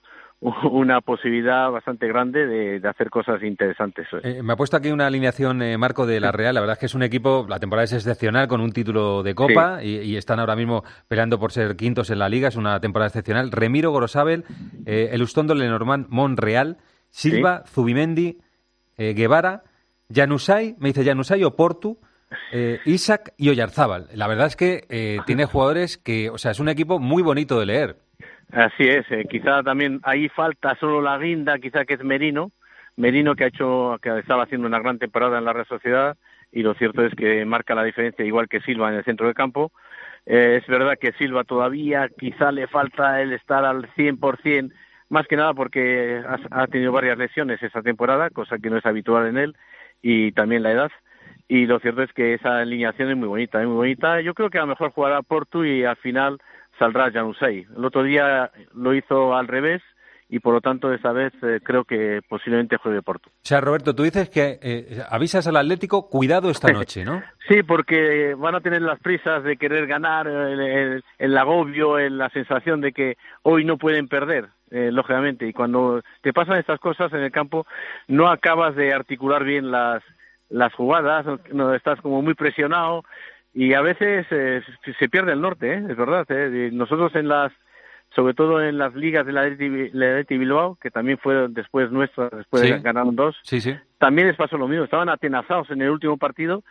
una posibilidad bastante grande de, de hacer cosas interesantes. Eh, me ha puesto aquí una alineación, eh, Marco, de la Real. La verdad es que es un equipo, la temporada es excepcional, con un título de Copa, sí. y, y están ahora mismo peleando por ser quintos en la Liga. Es una temporada excepcional. Remiro, Gorosabel, eh, Elustondo, Lenormand, Monreal, Silva, sí. Zubimendi, eh, Guevara, Januzaj, me dice Januzaj o Portu, eh, Isaac y Oyarzábal. La verdad es que eh, tiene jugadores que, o sea, es un equipo muy bonito de leer. Así es, eh, quizá también ahí falta solo la guinda, quizá que es Merino, Merino que ha hecho, que estaba haciendo una gran temporada en la Real Sociedad y lo cierto es que marca la diferencia igual que Silva en el centro del campo. Eh, es verdad que Silva todavía quizá le falta el estar al cien por ciento, más que nada porque ha, ha tenido varias lesiones esta temporada, cosa que no es habitual en él, y también la edad. Y lo cierto es que esa alineación es muy bonita, es muy bonita. Yo creo que a lo mejor jugará Portu y al final saldrá Januzaj. El otro día lo hizo al revés y por lo tanto esta vez eh, creo que posiblemente juegue Portu. O sea, Roberto, tú dices que eh, avisas al Atlético, cuidado esta noche, ¿no? Sí, porque van a tener las prisas de querer ganar, el, el, el agobio, el, la sensación de que hoy no pueden perder, eh, lógicamente. Y cuando te pasan estas cosas en el campo no acabas de articular bien las las jugadas, no estás como muy presionado y a veces eh, se pierde el norte, ¿eh? Es verdad. ¿eh? Nosotros en las, sobre todo en las ligas de la Athletic Bilbao, que también fueron después nuestras, después sí. ganaron dos, sí, sí. también les pasó lo mismo, estaban atenazados en el último partido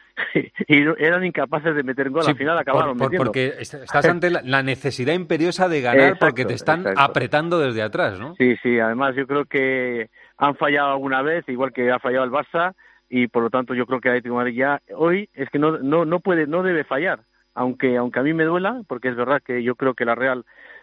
y eran incapaces de meter gol, sí, al final acabaron por, por, metiendo. Porque estás ante la, la necesidad imperiosa de ganar exacto, porque te están exacto. apretando desde atrás, ¿no? Sí, sí, además yo creo que han fallado alguna vez, igual que ha fallado el Barça, y por lo tanto yo creo que el Atlético de Madrid ya hoy es que no no no puede no debe fallar, aunque aunque a mí me duela, porque es verdad que yo creo que la Real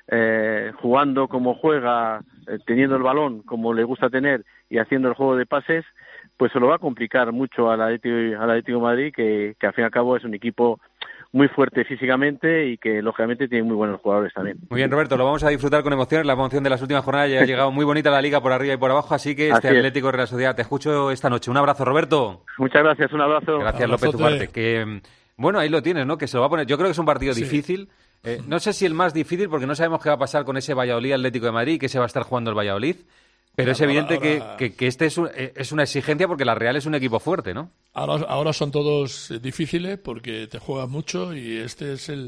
eh, jugando como juega, eh, teniendo el balón como le gusta tener y haciendo el juego de pases, pues se lo va a complicar mucho al Atlético, al Atlético de Madrid, que, que al fin y al cabo es un equipo muy fuerte físicamente y que lógicamente tiene muy buenos jugadores también. Muy bien, Roberto, lo vamos a disfrutar con emoción. La emoción de las últimas jornadas ya ha llegado muy bonita la Liga por arriba y por abajo, así que este así Atlético Real Sociedad te escucho esta noche. Un abrazo, Roberto. Muchas gracias, un abrazo. Gracias, Abrazote. López Ufarte. Que, bueno, ahí lo tienes, ¿no? Que se lo va a poner. Yo creo que es un partido sí. difícil. Eh, no sé si el más difícil, porque no sabemos qué va a pasar con ese Valladolid Atlético de Madrid, que se va a estar jugando el Valladolid. Pero es evidente ahora, ahora... Que, que, que este es, un, es una exigencia porque la Real es un equipo fuerte, ¿no? Ahora, ahora son todos difíciles porque te juegas mucho y este es el,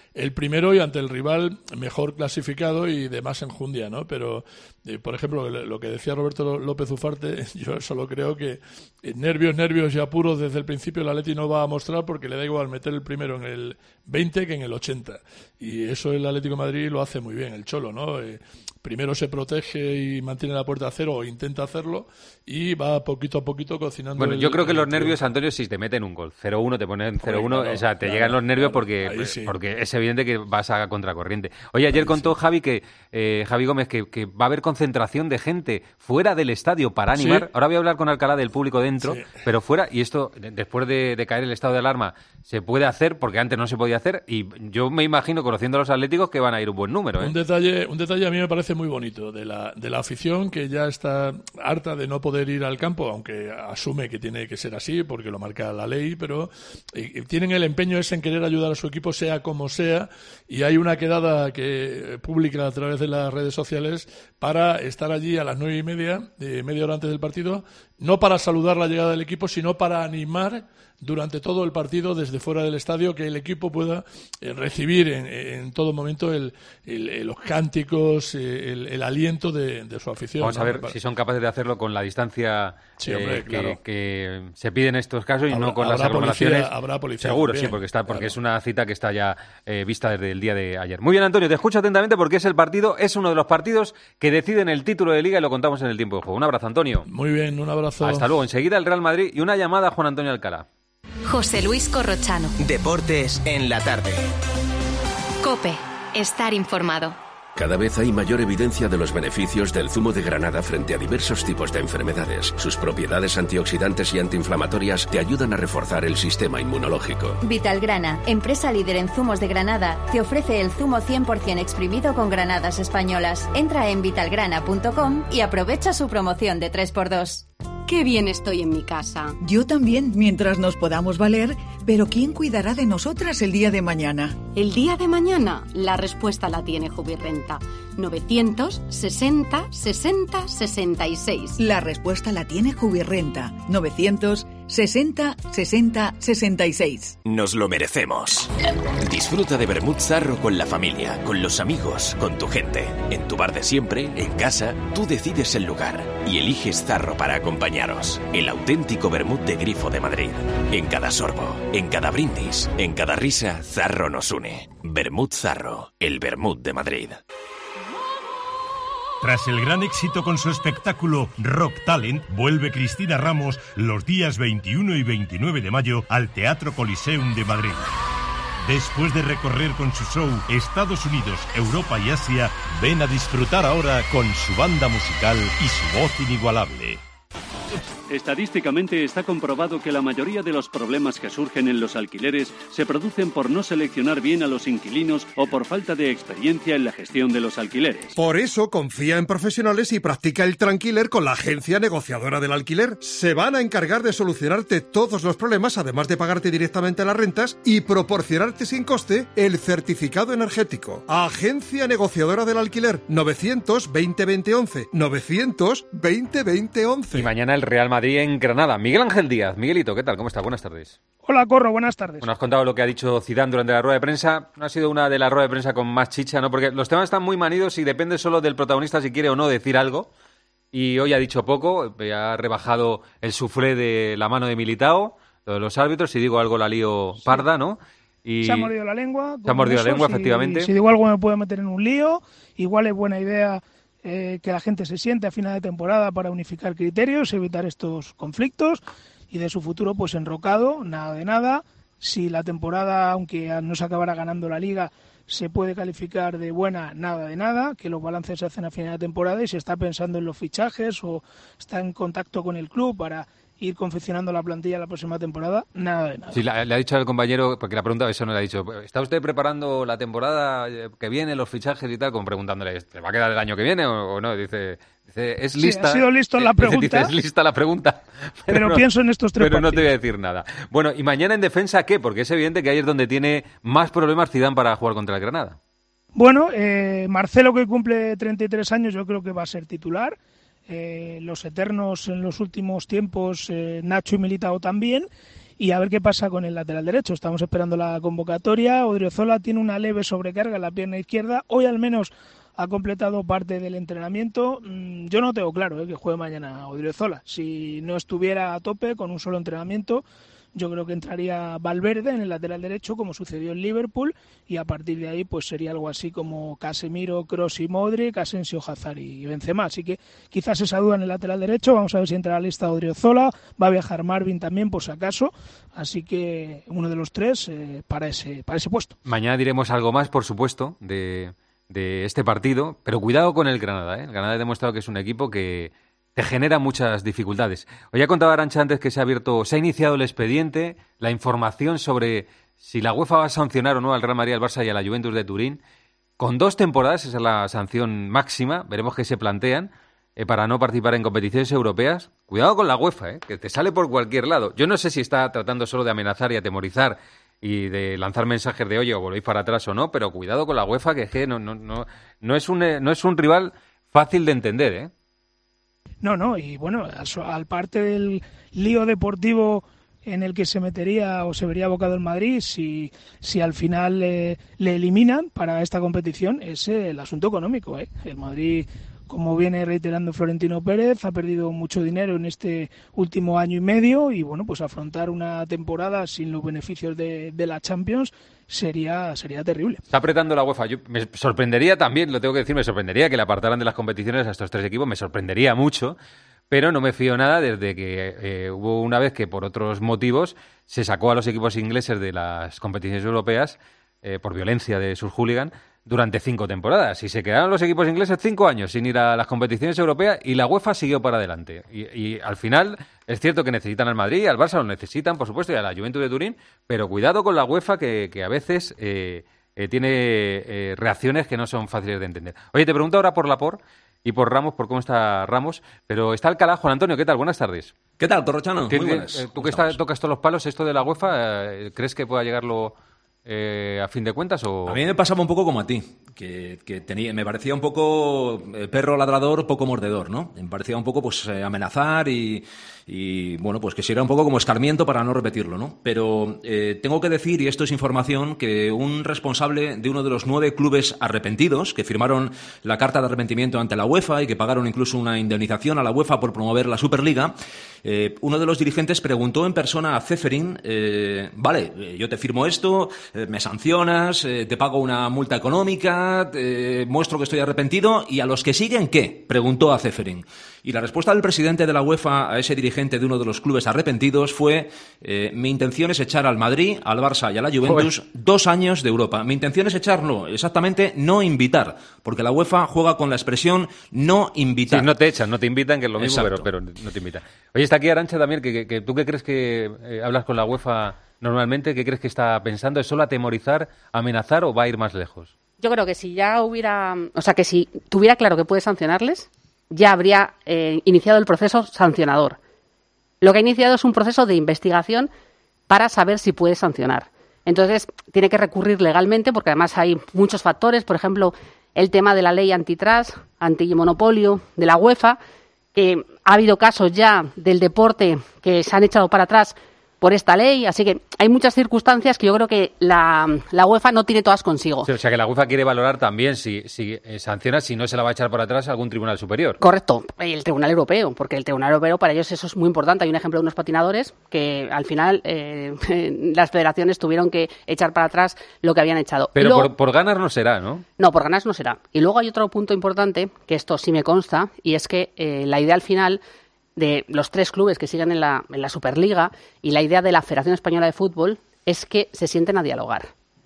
el primero y ante el rival mejor clasificado y de más enjundia, ¿no? Pero, eh, por ejemplo, lo que decía Roberto López Ufarte, yo solo creo que nervios, nervios y apuros desde el principio el Atleti no va a mostrar porque le da igual meter el primero en el veinte que en el ochenta. Y eso el Atlético de Madrid lo hace muy bien, el Cholo, ¿no? Eh, primero se protege y mantiene la puerta a cero o intenta hacerlo y va poquito a poquito cocinando. Bueno, el, yo creo que los triunfo. nervios, Antonio, si te meten un gol, cero uno, te ponen cero uno, claro, o sea, te claro, llegan los nervios claro, porque, sí. porque es evidente que vas a contracorriente. Oye, ayer ahí contó sí. Javi que eh, Javi Gómez que, que va a haber concentración de gente fuera del estadio para animar. Sí. Ahora voy a hablar con Alcalá del público dentro, sí. pero fuera, y esto, después de, de caer el estado de alarma, se puede hacer, porque antes no se podía hacer, y yo me imagino, conociendo a los atléticos, que van a ir un buen número. ¿eh? Un detalle, un detalle a mí me parece muy bonito de la, de la afición, que ya está harta de no poder ir al campo, aunque asume que tiene que ser así, porque lo marca la ley, pero eh, tienen el empeño ese en querer ayudar a su equipo, sea como sea, y hay una quedada que pública a través de las redes sociales para estar allí a las nueve y media, eh, media hora antes del partido, no para saludar la llegada del equipo, sino para animar durante todo el partido desde fuera del estadio, que el equipo pueda eh, recibir en, en todo momento el, el, los cánticos, el, el aliento de, de su afición. Vamos ¿no? a ver si son capaces de hacerlo con la distancia sí, hombre, eh, que, claro. que se pide en estos casos y habrá, no con las aglomeraciones. Policía, habrá policía. Seguro, bien, sí, porque está porque claro. es una cita que está ya eh, vista desde el día de ayer. Muy bien, Antonio, te escucho atentamente porque es el partido, es uno de los partidos que deciden el título de Liga y lo contamos en el tiempo de juego. Un abrazo, Antonio. Muy bien, un abrazo. Hasta luego. Enseguida el Real Madrid y una llamada a Juan Antonio Alcalá. José Luis Corrochano. Deportes en la tarde. COPE. Estar informado. Cada vez hay mayor evidencia de los beneficios del zumo de granada frente a diversos tipos de enfermedades. Sus propiedades antioxidantes y antiinflamatorias te ayudan a reforzar el sistema inmunológico. Vitalgrana, empresa líder en zumos de granada, te ofrece el zumo cien por ciento exprimido con granadas españolas. Entra en vitalgrana punto com y aprovecha su promoción de tres por dos. Qué bien estoy en mi casa. Yo también, mientras nos podamos valer, pero ¿quién cuidará de nosotras el día de mañana? El día de mañana, la respuesta la tiene Jubirrenta. novecientos sesenta sesenta sesenta y seis. La respuesta la tiene Jubirrenta. novecientos sesenta sesenta sesenta y seis. Nos lo merecemos. Disfruta de vermut Zarro con la familia, con los amigos, con tu gente. En tu bar de siempre, en casa, tú decides el lugar y eliges Zarro para acompañaros. El auténtico vermut de Grifo de Madrid. En cada sorbo, en cada brindis, en cada risa, Zarro nos une. Vermut Zarro, el vermut de Madrid. Tras el gran éxito con su espectáculo Rock Talent, vuelve Cristina Ramos los días veintiuno y veintinueve de mayo al Teatro Coliseum de Madrid. Después de recorrer con su show Estados Unidos, Europa y Asia, ven a disfrutar ahora con su banda musical y su voz inigualable. Estadísticamente está comprobado que la mayoría de los problemas que surgen en los alquileres se producen por no seleccionar bien a los inquilinos o por falta de experiencia en la gestión de los alquileres. Por eso confía en profesionales y practica el Tranquiler con la agencia negociadora del alquiler. Se van a encargar de solucionarte todos los problemas, además de pagarte directamente las rentas y proporcionarte sin coste el certificado energético. Agencia negociadora del alquiler, novecientos veinte veinte once, novecientos veinte veinte once. Y mañana el Real Madrid en Granada. Miguel Ángel Díaz. Miguelito, ¿qué tal? ¿Cómo estás? Buenas tardes. Hola, Corro, buenas tardes. Bueno, has contado lo que ha dicho Zidane durante la rueda de prensa. No ha sido una de las ruedas de prensa con más chicha, ¿no? Porque los temas están muy manidos y depende solo del protagonista si quiere o no decir algo. Y hoy ha dicho poco, ha rebajado el suflé de la mano de Militao, lo de los árbitros, si digo algo la lío parda, ¿no? Y se ha mordido la lengua. Se ha mordido eso, la lengua, si, efectivamente. Si digo algo me puedo meter en un lío, igual es buena idea Eh, que la gente se siente a final de temporada para unificar criterios, evitar estos conflictos y de su futuro pues enrocado, nada de nada. Si la temporada, aunque no se acabara ganando la Liga, se puede calificar de buena, nada de nada, que los balances se hacen a final de temporada y se está pensando en los fichajes o está en contacto con el club para ir confeccionando la plantilla la próxima temporada, nada de nada. Sí, le, le ha dicho al compañero, porque la pregunta eso no le ha dicho, ¿está usted preparando la temporada que viene, los fichajes y tal? Como preguntándole, ¿te va a quedar el año que viene o, o no? Dice, dice, es lista. Sí, ha sido listo en la pregunta. Dice, es lista la pregunta. Pero, pero no, pienso en estos tres Pero partidos. no te voy a decir nada. Bueno, ¿y mañana en defensa qué? Porque es evidente que ahí es donde tiene más problemas Zidane para jugar contra el Granada. Bueno, eh, Marcelo, que cumple treinta y tres años, yo creo que va a ser titular. Eh, los eternos en los últimos tiempos, eh, Nacho y Militao también, y a ver qué pasa con el lateral derecho. Estamos esperando la convocatoria. Odriozola tiene una leve sobrecarga en la pierna izquierda. Hoy al menos ha completado parte del entrenamiento. Yo no tengo claro eh, que juegue mañana Odriozola. Si no estuviera a tope con un solo entrenamiento, yo creo que entraría Valverde en el lateral derecho, como sucedió en Liverpool, y a partir de ahí pues sería algo así como Casemiro, Kroos y Modric, Asensio, Hazard y Benzema. Así que quizás esa duda en el lateral derecho. Vamos a ver si entra a la lista Odriozola. Va a viajar Marvin también, por si acaso. Así que uno de los tres eh, para ese para ese puesto. Mañana diremos algo más, por supuesto, de, de este partido, pero cuidado con el Granada, ¿eh? El Granada ha demostrado que es un equipo que te genera muchas dificultades. Hoy ha contado Arantxa antes que se ha abierto, se ha iniciado el expediente, la información sobre si la UEFA va a sancionar o no al Real Madrid, al Barça y a la Juventus de Turín. Con dos temporadas, esa es la sanción máxima, veremos qué se plantean, eh, para no participar en competiciones europeas. Cuidado con la UEFA, eh, que te sale por cualquier lado. Yo no sé si está tratando solo de amenazar y atemorizar y de lanzar mensajes de oye, o volvéis para atrás o no, pero cuidado con la UEFA, que, que no, no, no, no, es un, no es un rival fácil de entender, ¿eh? No, no, y bueno, al, al parte del lío deportivo en el que se metería o se vería abocado el Madrid si, si al final eh, le eliminan para esta competición, es el asunto económico, ¿eh? El Madrid, como viene reiterando Florentino Pérez, ha perdido mucho dinero en este último año y medio y bueno, pues afrontar una temporada sin los beneficios de, de la Champions sería sería terrible. Está apretando la UEFA. Yo, me sorprendería también, lo tengo que decir, me sorprendería que le apartaran de las competiciones a estos tres equipos, me sorprendería mucho, pero no me fío nada desde que eh, hubo una vez que por otros motivos se sacó a los equipos ingleses de las competiciones europeas eh, por violencia de sus hooligans durante cinco temporadas. Y se quedaron los equipos ingleses cinco años sin ir a las competiciones europeas y la UEFA siguió para adelante. Y, y al final es cierto que necesitan al Madrid, al Barça lo necesitan, por supuesto, y a la Juventus de Turín, pero cuidado con la UEFA que, que a veces eh, eh, tiene eh, reacciones que no son fáciles de entender. Oye, te pregunto ahora por Laporte y por Ramos, por cómo está Ramos, pero está Alcalá. Juan Antonio, ¿qué tal? Buenas tardes. ¿Qué tal, Corrochano? Muy buenas. Eh, tú que está, tocas todos los palos, esto de la UEFA, eh, ¿crees que pueda llegarlo eh, a fin de cuentas? O... A mí me pasaba un poco como a ti, que, que tenía, me parecía un poco eh, perro ladrador, poco mordedor, ¿no? Me parecía un poco pues eh, amenazar y, y, bueno, pues que si era un poco como escarmiento para no repetirlo, ¿no? Pero eh, tengo que decir, y esto es información, que un responsable de uno de los nueve clubes arrepentidos, que firmaron la carta de arrepentimiento ante la UEFA y que pagaron incluso una indemnización a la UEFA por promover la Superliga, eh, uno de los dirigentes preguntó en persona a Ceferin, eh, vale, eh, yo te firmo esto, eh, me sancionas, eh, te pago una multa económica, eh, muestro que estoy arrepentido, ¿y a los que siguen qué?, preguntó a Ceferin. Y la respuesta del presidente de la UEFA a ese dirigente de uno de los clubes arrepentidos fue eh, mi intención es echar al Madrid, al Barça y a la Juventus Joder. dos años de Europa. Mi intención es echarlo, exactamente, no invitar, porque la UEFA juega con la expresión no invitar. Sí, no te echan, no te invitan, que es lo mismo, pero, pero no te invitan. Oye, está aquí Arantxa también, que, que, que tú qué crees que eh, hablas con la UEFA normalmente, ¿qué crees que está pensando? ¿Es solo atemorizar, amenazar o va a ir más lejos? Yo creo que si ya hubiera, o sea, que si tuviera claro que puede sancionarles, ya habría eh, iniciado el proceso sancionador. Lo que ha iniciado es un proceso de investigación para saber si puede sancionar. Entonces, tiene que recurrir legalmente, porque además hay muchos factores, por ejemplo, el tema de la ley antitrust, antimonopolio de la UEFA, que ha habido casos ya del deporte que se han echado para atrás por esta ley, así que hay muchas circunstancias que yo creo que la, la UEFA no tiene todas consigo. Sí, o sea que la UEFA quiere valorar también si, si eh, sanciona, si no se la va a echar para atrás a algún tribunal superior. Correcto, el Tribunal Europeo, porque el Tribunal Europeo para ellos eso es muy importante. Hay un ejemplo de unos patinadores que al final eh, las federaciones tuvieron que echar para atrás lo que habían echado. Pero luego, por, por ganas no será, ¿no? No, por ganas no será. Y luego hay otro punto importante, que esto sí me consta, y es que eh, la idea al final de los tres clubes que siguen en la, en la Superliga y la idea de la Federación Española de Fútbol es que se sienten a dialogar.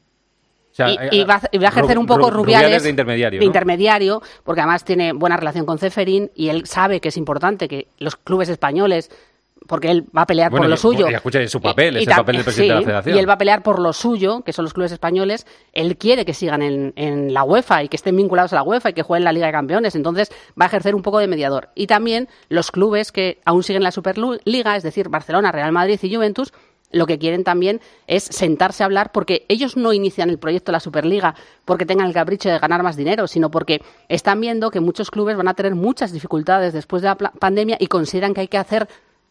O sea, y, y, va, y va a ejercer un poco Rubiales, Rubiales de intermediario, de ¿no? intermediario, porque además tiene buena relación con Ceferin y él sabe que es importante que los clubes españoles, porque él va a pelear bueno, por lo y, suyo. Y escucha, es su papel, y, es y el papel del presidente sí, de la Federación. Y él va a pelear por lo suyo, que son los clubes españoles. Él quiere que sigan en, en la UEFA y que estén vinculados a la UEFA y que jueguen la Liga de Campeones. Entonces va a ejercer un poco de mediador. Y también los clubes que aún siguen la Superliga, es decir, Barcelona, Real Madrid y Juventus, lo que quieren también es sentarse a hablar, porque ellos no inician el proyecto de la Superliga porque tengan el capricho de ganar más dinero, sino porque están viendo que muchos clubes van a tener muchas dificultades después de la pandemia y consideran que hay que hacer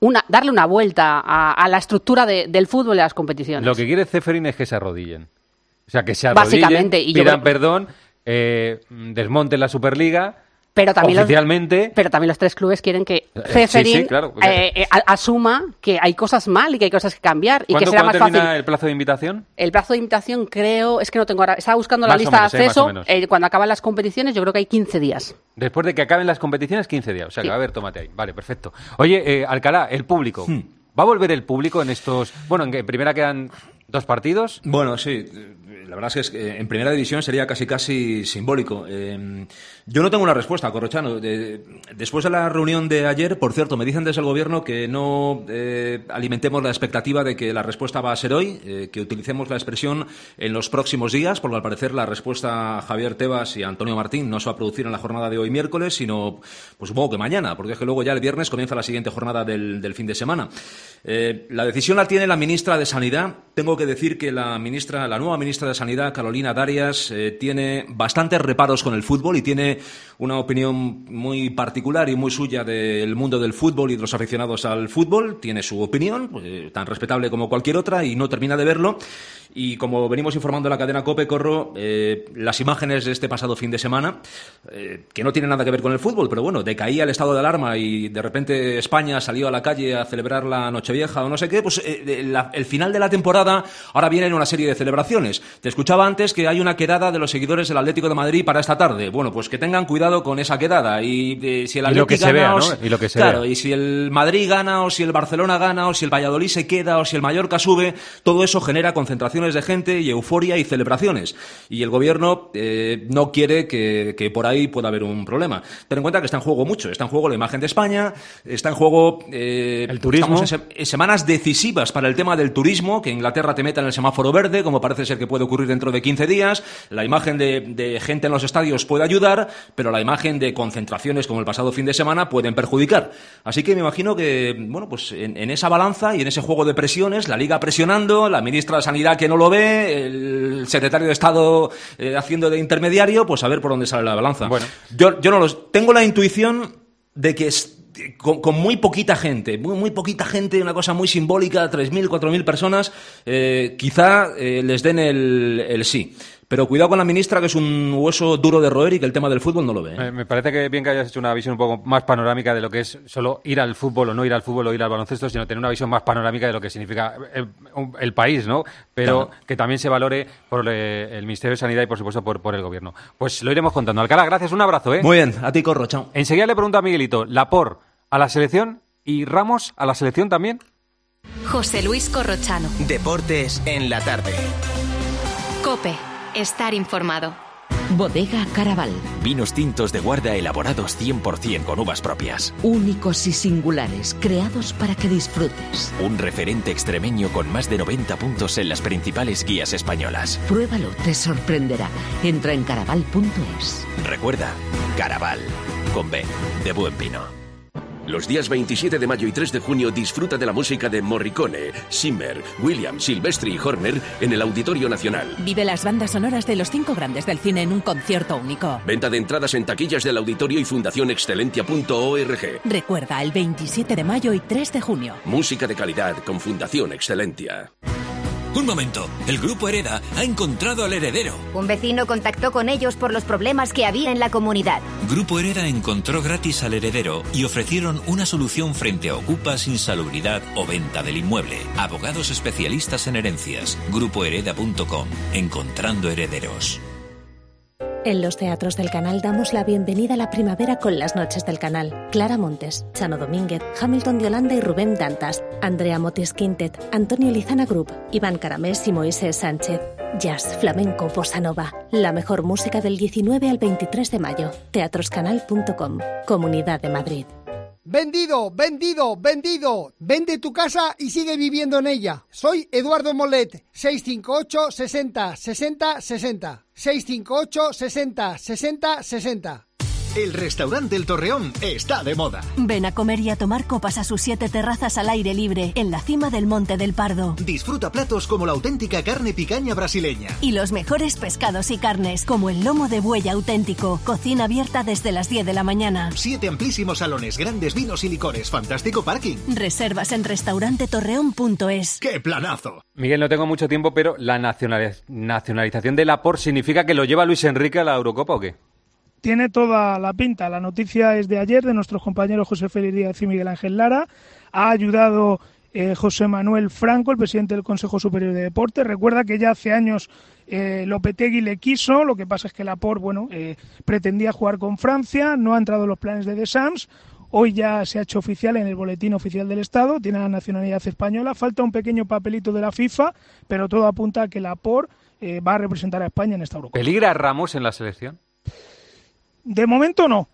una, darle una vuelta a, a la estructura de, del fútbol y a las competiciones. Lo que quiere Ceferín es que se arrodillen. O sea, que se arrodillen, básicamente, y pidan creo... perdón, eh, desmonten la Superliga. Pero también, oficialmente... los, pero también los tres clubes quieren que Ceferín sí, sí, claro, eh, eh, asuma que hay cosas mal y que hay cosas que cambiar y que será más fácil. ¿Cuándo termina fácil. el plazo de invitación? El plazo de invitación creo, es que no tengo ahora, estaba buscando la Más lista menos, de acceso, eh, eh, cuando acaban las competiciones yo creo que hay quince días. Después de que acaben las competiciones, quince días. O sea, sí. que va a haber tomate ahí. Vale, perfecto. Oye, eh, Alcalá, el público. Hmm. ¿Va a volver el público en estos...? Bueno, en primera quedan dos partidos. Bueno, sí. La verdad es que en primera división sería casi casi simbólico. Eh, yo no tengo una respuesta, Corrochano. De, después de la reunión de ayer, por cierto, me dicen desde el gobierno que no eh, alimentemos la expectativa de que la respuesta va a ser hoy, eh, que utilicemos la expresión en los próximos días, porque al parecer la respuesta a Javier Tebas y a Antonio Martín no se va a producir en la jornada de hoy miércoles, sino pues supongo que mañana, porque es que luego ya el viernes comienza la siguiente jornada del, del fin de semana. Eh, la decisión la tiene la ministra de Sanidad. Tengo que decir que la ministra, la nueva ministra de Sanidad, Carolina Darias, eh, tiene bastantes reparos con el fútbol y tiene una opinión muy particular y muy suya del mundo del fútbol y de los aficionados al fútbol. Tiene su opinión, eh, tan respetable como cualquier otra, y no termina de verlo. Y como venimos informando en la cadena COPE, Corro, eh, las imágenes de este pasado fin de semana, eh, que no tienen nada que ver con el fútbol, pero bueno, decaía el estado de alarma y de repente España salió a la calle a celebrar la Nochevieja o no sé qué, pues eh, la, el final de la temporada ahora viene una serie de celebraciones. Te escuchaba antes que hay una quedada de los seguidores del Atlético de Madrid para esta tarde. Bueno, pues que tengan cuidado con esa quedada. Y eh, si el Atlético y lo que gana, se vea, o ¿no? si, Y lo que se claro, vea. y si el Madrid gana, o si el Barcelona gana, o si el Valladolid se queda, o si el Mallorca sube, todo eso genera concentraciones de gente y euforia y celebraciones. Y el gobierno eh, no quiere que, que por ahí pueda haber un problema. Ten en cuenta que está en juego mucho. Está en juego la imagen de España, está en juego... Eh, el turismo. Estamos en, se en semanas decisivas para el tema del turismo, que Inglaterra te meta en el semáforo verde, como parece ser que puede ocurrir dentro de quince días. La imagen de, de gente en los estadios puede ayudar, pero la imagen de concentraciones como el pasado fin de semana pueden perjudicar. Así que me imagino que, bueno, pues en, en esa balanza y en ese juego de presiones, la Liga presionando, la ministra de Sanidad que no lo ve, el secretario de Estado eh, haciendo de intermediario, pues a ver por dónde sale la balanza. Bueno. Yo, yo no los... Tengo la intuición de que... Es, Con, con muy poquita gente, muy, muy poquita gente, una cosa muy simbólica, tres mil, cuatro mil personas, eh, quizá eh, les den el, el sí. Pero cuidado con la ministra, que es un hueso duro de roer y que el tema del fútbol no lo ve. ¿eh? Eh, me parece que bien que hayas hecho una visión un poco más panorámica de lo que es solo ir al fútbol o no ir al fútbol o ir al baloncesto, sino tener una visión más panorámica de lo que significa el, el país, ¿no? Pero claro, que también se valore por el, el Ministerio de Sanidad y, por supuesto, por, por el Gobierno. Pues lo iremos contando. Alcalá, gracias, un abrazo, ¿eh? Muy bien, a ti, Corro, chao. Enseguida le pregunto a Miguelito, Laporte a la selección y Ramos a la selección también. José Luis Corrochano. Deportes en la tarde. COPE. Estar informado. Bodega Caraval. Vinos tintos de guarda elaborados cien por ciento con uvas propias. Únicos y singulares, creados para que disfrutes. Un referente extremeño con más de noventa puntos en las principales guías españolas. Pruébalo, te sorprenderá. Entra en caraval punto es. Recuerda, Caraval, con B, de buen vino. Los días veintisiete de mayo y tres de junio disfruta de la música de Morricone, Zimmer, Williams, Silvestri y Horner en el Auditorio Nacional. Vive las bandas sonoras de los cinco grandes del cine en un concierto único. Venta de entradas en taquillas del auditorio y fundación excelentia punto org. Recuerda, el veintisiete de mayo y tres de junio. Música de calidad con Fundación Excelentia. Un momento, el Grupo Hereda ha encontrado al heredero. Un vecino contactó con ellos por los problemas que había en la comunidad. Grupo Hereda encontró gratis al heredero y ofrecieron una solución frente a ocupas, insalubridad o venta del inmueble. Abogados especialistas en herencias. grupo hereda punto com. Encontrando herederos. En los teatros del Canal damos la bienvenida a la primavera con las noches del Canal. Clara Montes, Chano Domínguez, Hamilton de Holanda y Rubén Dantas, Andrea Motis Quintet, Antonio Lizana Group, Iván Caramés y Moisés Sánchez. Jazz, flamenco, bossa nova. La mejor música del diecinueve al veintitrés de mayo. teatroscanal punto com. Comunidad de Madrid. Vendido, vendido, vendido. Vende tu casa y sigue viviendo en ella. Soy Eduardo Molet. seis cinco ocho, sesenta, sesenta, sesenta. seis cinco ocho, sesenta, sesenta, sesenta. El restaurante El Torreón está de moda. Ven a comer y a tomar copas a sus siete terrazas al aire libre, en la cima del Monte del Pardo. Disfruta platos como la auténtica carne picaña brasileña. Y los mejores pescados y carnes, como el lomo de buey auténtico. Cocina abierta desde las diez de la mañana. Siete amplísimos salones, grandes vinos y licores, fantástico parking. Reservas en restaurante torreón punto es. ¡Qué planazo! Miguel, no tengo mucho tiempo, pero ¿la nacionaliz- nacionalización de Laporte significa que lo lleva Luis Enrique a la Eurocopa o qué? Tiene toda la pinta. La noticia es de ayer, de nuestros compañeros José Félix Díaz y Miguel Ángel Lara. Ha ayudado eh, José Manuel Franco, el presidente del Consejo Superior de Deportes. Recuerda que ya hace años eh, Lopetegui le quiso, lo que pasa es que Laporte, bueno, eh, pretendía jugar con Francia, no ha entrado en los planes de Deschamps. Hoy ya se ha hecho oficial en el Boletín Oficial del Estado, tiene la nacionalidad española. Falta un pequeño papelito de la FIFA, pero todo apunta a que Laporte eh, va a representar a España en esta Eurocopa. ¿Peligra Ramos en la selección? De momento no.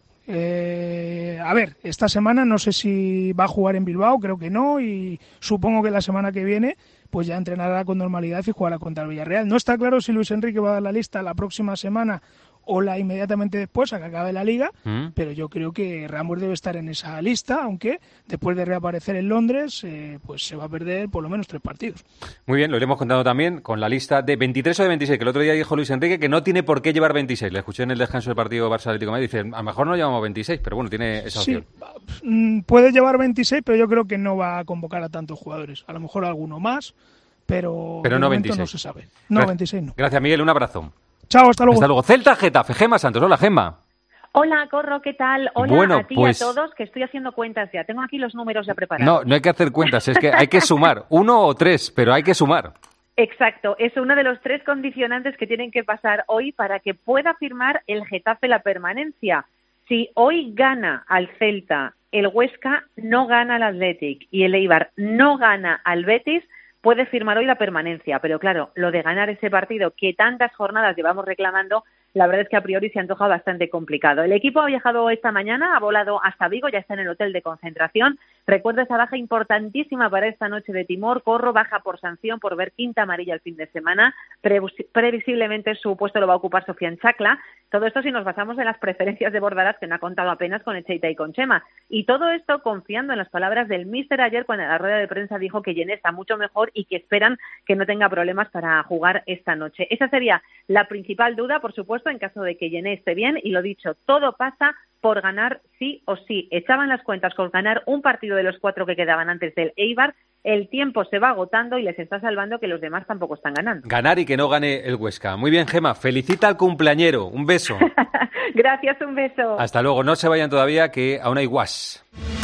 Eh, a ver, esta semana no sé si va a jugar en Bilbao, creo que no, y supongo que la semana que viene pues ya entrenará con normalidad y jugará contra el Villarreal. No está claro si Luis Enrique va a dar la lista la próxima semana o la inmediatamente después, a que acabe la Liga, mm. pero yo creo que Ramos debe estar en esa lista, aunque después de reaparecer en Londres, eh, pues se va a perder por lo menos tres partidos. Muy bien, lo iremos contando también con la lista de veintitrés o de veintiséis, que el otro día dijo Luis Enrique que no tiene por qué llevar veintiséis. Le escuché en el descanso del partido Barça Atlético de Madrid, dice, a lo mejor no llevamos veintiséis, pero bueno, tiene esa opción. Sí, puede llevar veintiséis, pero yo creo que no va a convocar a tantos jugadores, a lo mejor alguno más, pero, pero no veintiséis. No se sabe. No, Gracias. veintiséis no. Gracias, Miguel, un abrazo. Chao, hasta luego. Hasta luego. Celta Getafe, Gemma Santos. Hola, Gemma. Hola, Corro, ¿qué tal? Hola bueno, a ti pues... y a todos, que estoy haciendo cuentas ya. Tengo aquí los números ya preparados. No, no hay que hacer cuentas, es que hay que sumar. Uno o tres, pero hay que sumar. Exacto, es uno de los tres condicionantes que tienen que pasar hoy para que pueda firmar el Getafe la permanencia. Si hoy gana al Celta, el Huesca no gana al Athletic y el Eibar no gana al Betis, puede firmar hoy la permanencia, pero claro, lo de ganar ese partido que tantas jornadas llevamos reclamando, la verdad es que a priori se antoja bastante complicado. El equipo ha viajado esta mañana, ha volado hasta Vigo, ya está en el hotel de concentración. Recuerda esa baja importantísima para esta noche de Timor. Corro baja por sanción por ver quinta amarilla el fin de semana. Previs- previsiblemente su puesto lo va a ocupar Sofian Chacla. Todo esto si nos basamos en las preferencias de Bordalás, que no ha contado apenas con Echeita y con Chema. Y todo esto confiando en las palabras del míster ayer cuando en la rueda de prensa dijo que Yené está mucho mejor y que esperan que no tenga problemas para jugar esta noche. Esa sería la principal duda, por supuesto, en caso de que Yené esté bien. Y lo dicho, todo pasa por ganar sí o sí. Echaban las cuentas con ganar un partido de los cuatro que quedaban antes del Eibar. El tiempo se va agotando y les está salvando que los demás tampoco están ganando. Ganar y que no gane el Huesca. Muy bien, Gema. Felicita al cumpleañero. Un beso. Gracias, un beso. Hasta luego. No se vayan todavía, que aún hay guas.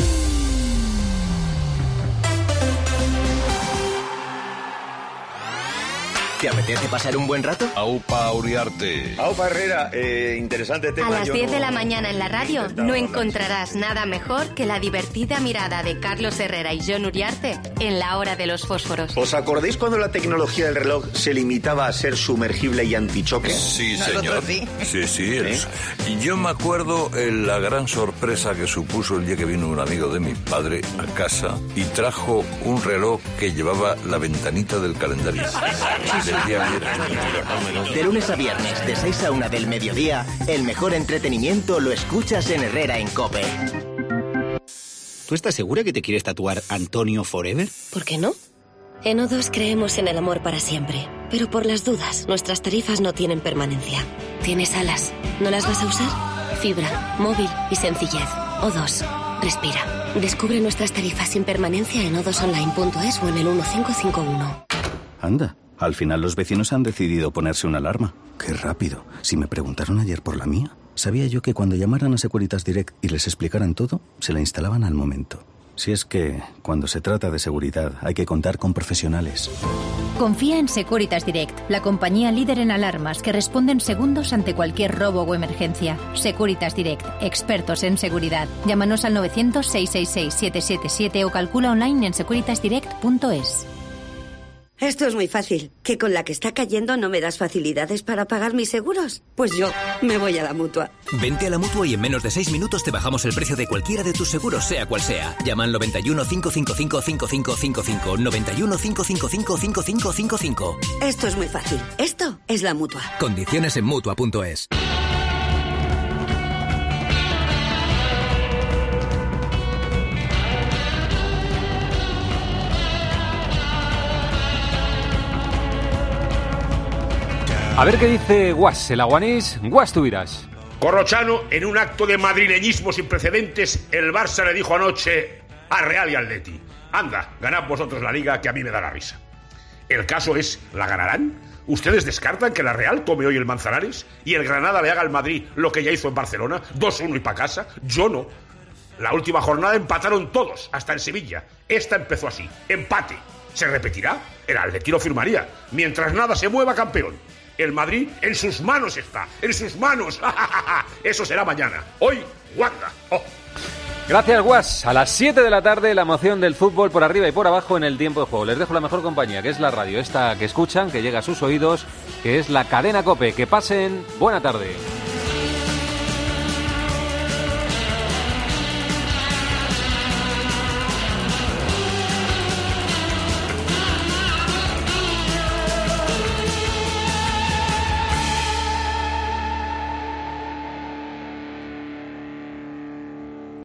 ¿Te apetece pasar un buen rato? Aupa Uriarte. Aupa Herrera, eh, interesante tema. A las Yo diez no- de la mañana en la radio intentaba no hablar. encontrarás nada mejor que la divertida mirada de Carlos Herrera y John Uriarte en La Hora de los Fósforos. ¿Os acordáis cuando la tecnología del reloj se limitaba a ser sumergible y antichoque? Sí, señor. Sí, sí. es- Y yo me acuerdo eh, la gran sorpresa que supuso el día que vino un amigo de mi padre a casa y trajo un reloj que llevaba la ventanita del calendario. Del día De lunes a viernes, de seis a una del mediodía, el mejor entretenimiento lo escuchas en Herrera en COPE. ¿Tú estás segura que te quieres tatuar Antonio Forever? ¿Por qué no? En O dos creemos en el amor para siempre, pero por las dudas, nuestras tarifas no tienen permanencia. ¿Tienes alas? ¿No las vas a usar? Fibra, móvil y sencillez. O dos. Respira. Descubre nuestras tarifas sin permanencia en o dos online punto es o en el uno cinco cinco uno. Anda, al final los vecinos han decidido ponerse una alarma. Qué rápido. Si me preguntaron ayer por la mía, sabía yo que cuando llamaran a Securitas Direct y les explicaran todo, se la instalaban al momento. Si es que, cuando se trata de seguridad, hay que contar con profesionales. Confía en Securitas Direct, la compañía líder en alarmas que responde en segundos ante cualquier robo o emergencia. Securitas Direct, expertos en seguridad. Llámanos al novecientos, seiscientos sesenta y seis, setecientos setenta y siete o calcula online en securitas direct punto es. Esto es muy fácil. ¿Que con la que está cayendo no me das facilidades para pagar mis seguros? Pues yo me voy a la Mutua. Vente a la Mutua y en menos de seis minutos te bajamos el precio de cualquiera de tus seguros, sea cual sea. Llama al noventa y uno, cinco cinco cinco, cinco cinco cinco cinco, noventa y uno, cinco cinco cinco, cinco cinco cinco cinco. Esto es muy fácil. Esto es la Mutua. Condiciones en Mutua punto es. A ver qué dice Guas, el aguanís. Guas, tú dirás. Corrochano, en un acto de madrileñismo sin precedentes, el Barça le dijo anoche a Real y Atleti: anda, ganad vosotros la Liga, que a mí me da la risa. El caso es, ¿la ganarán? ¿Ustedes descartan que la Real tome hoy el Manzanares y el Granada le haga al Madrid lo que ya hizo en Barcelona, dos uno y pa' casa? Yo no. La última jornada empataron todos, hasta en Sevilla. Esta empezó así, empate. ¿Se repetirá? El Atleti lo firmaría. Mientras nada se mueva, campeón. El Madrid en sus manos está, en sus manos. Eso será mañana. Hoy, Wanda. Oh. Gracias, Guas. A las siete de la tarde, la emoción del fútbol por arriba y por abajo en el tiempo de juego. Les dejo la mejor compañía, que es la radio, esta que escuchan, que llega a sus oídos, que es la Cadena COPE. Que pasen buena tarde.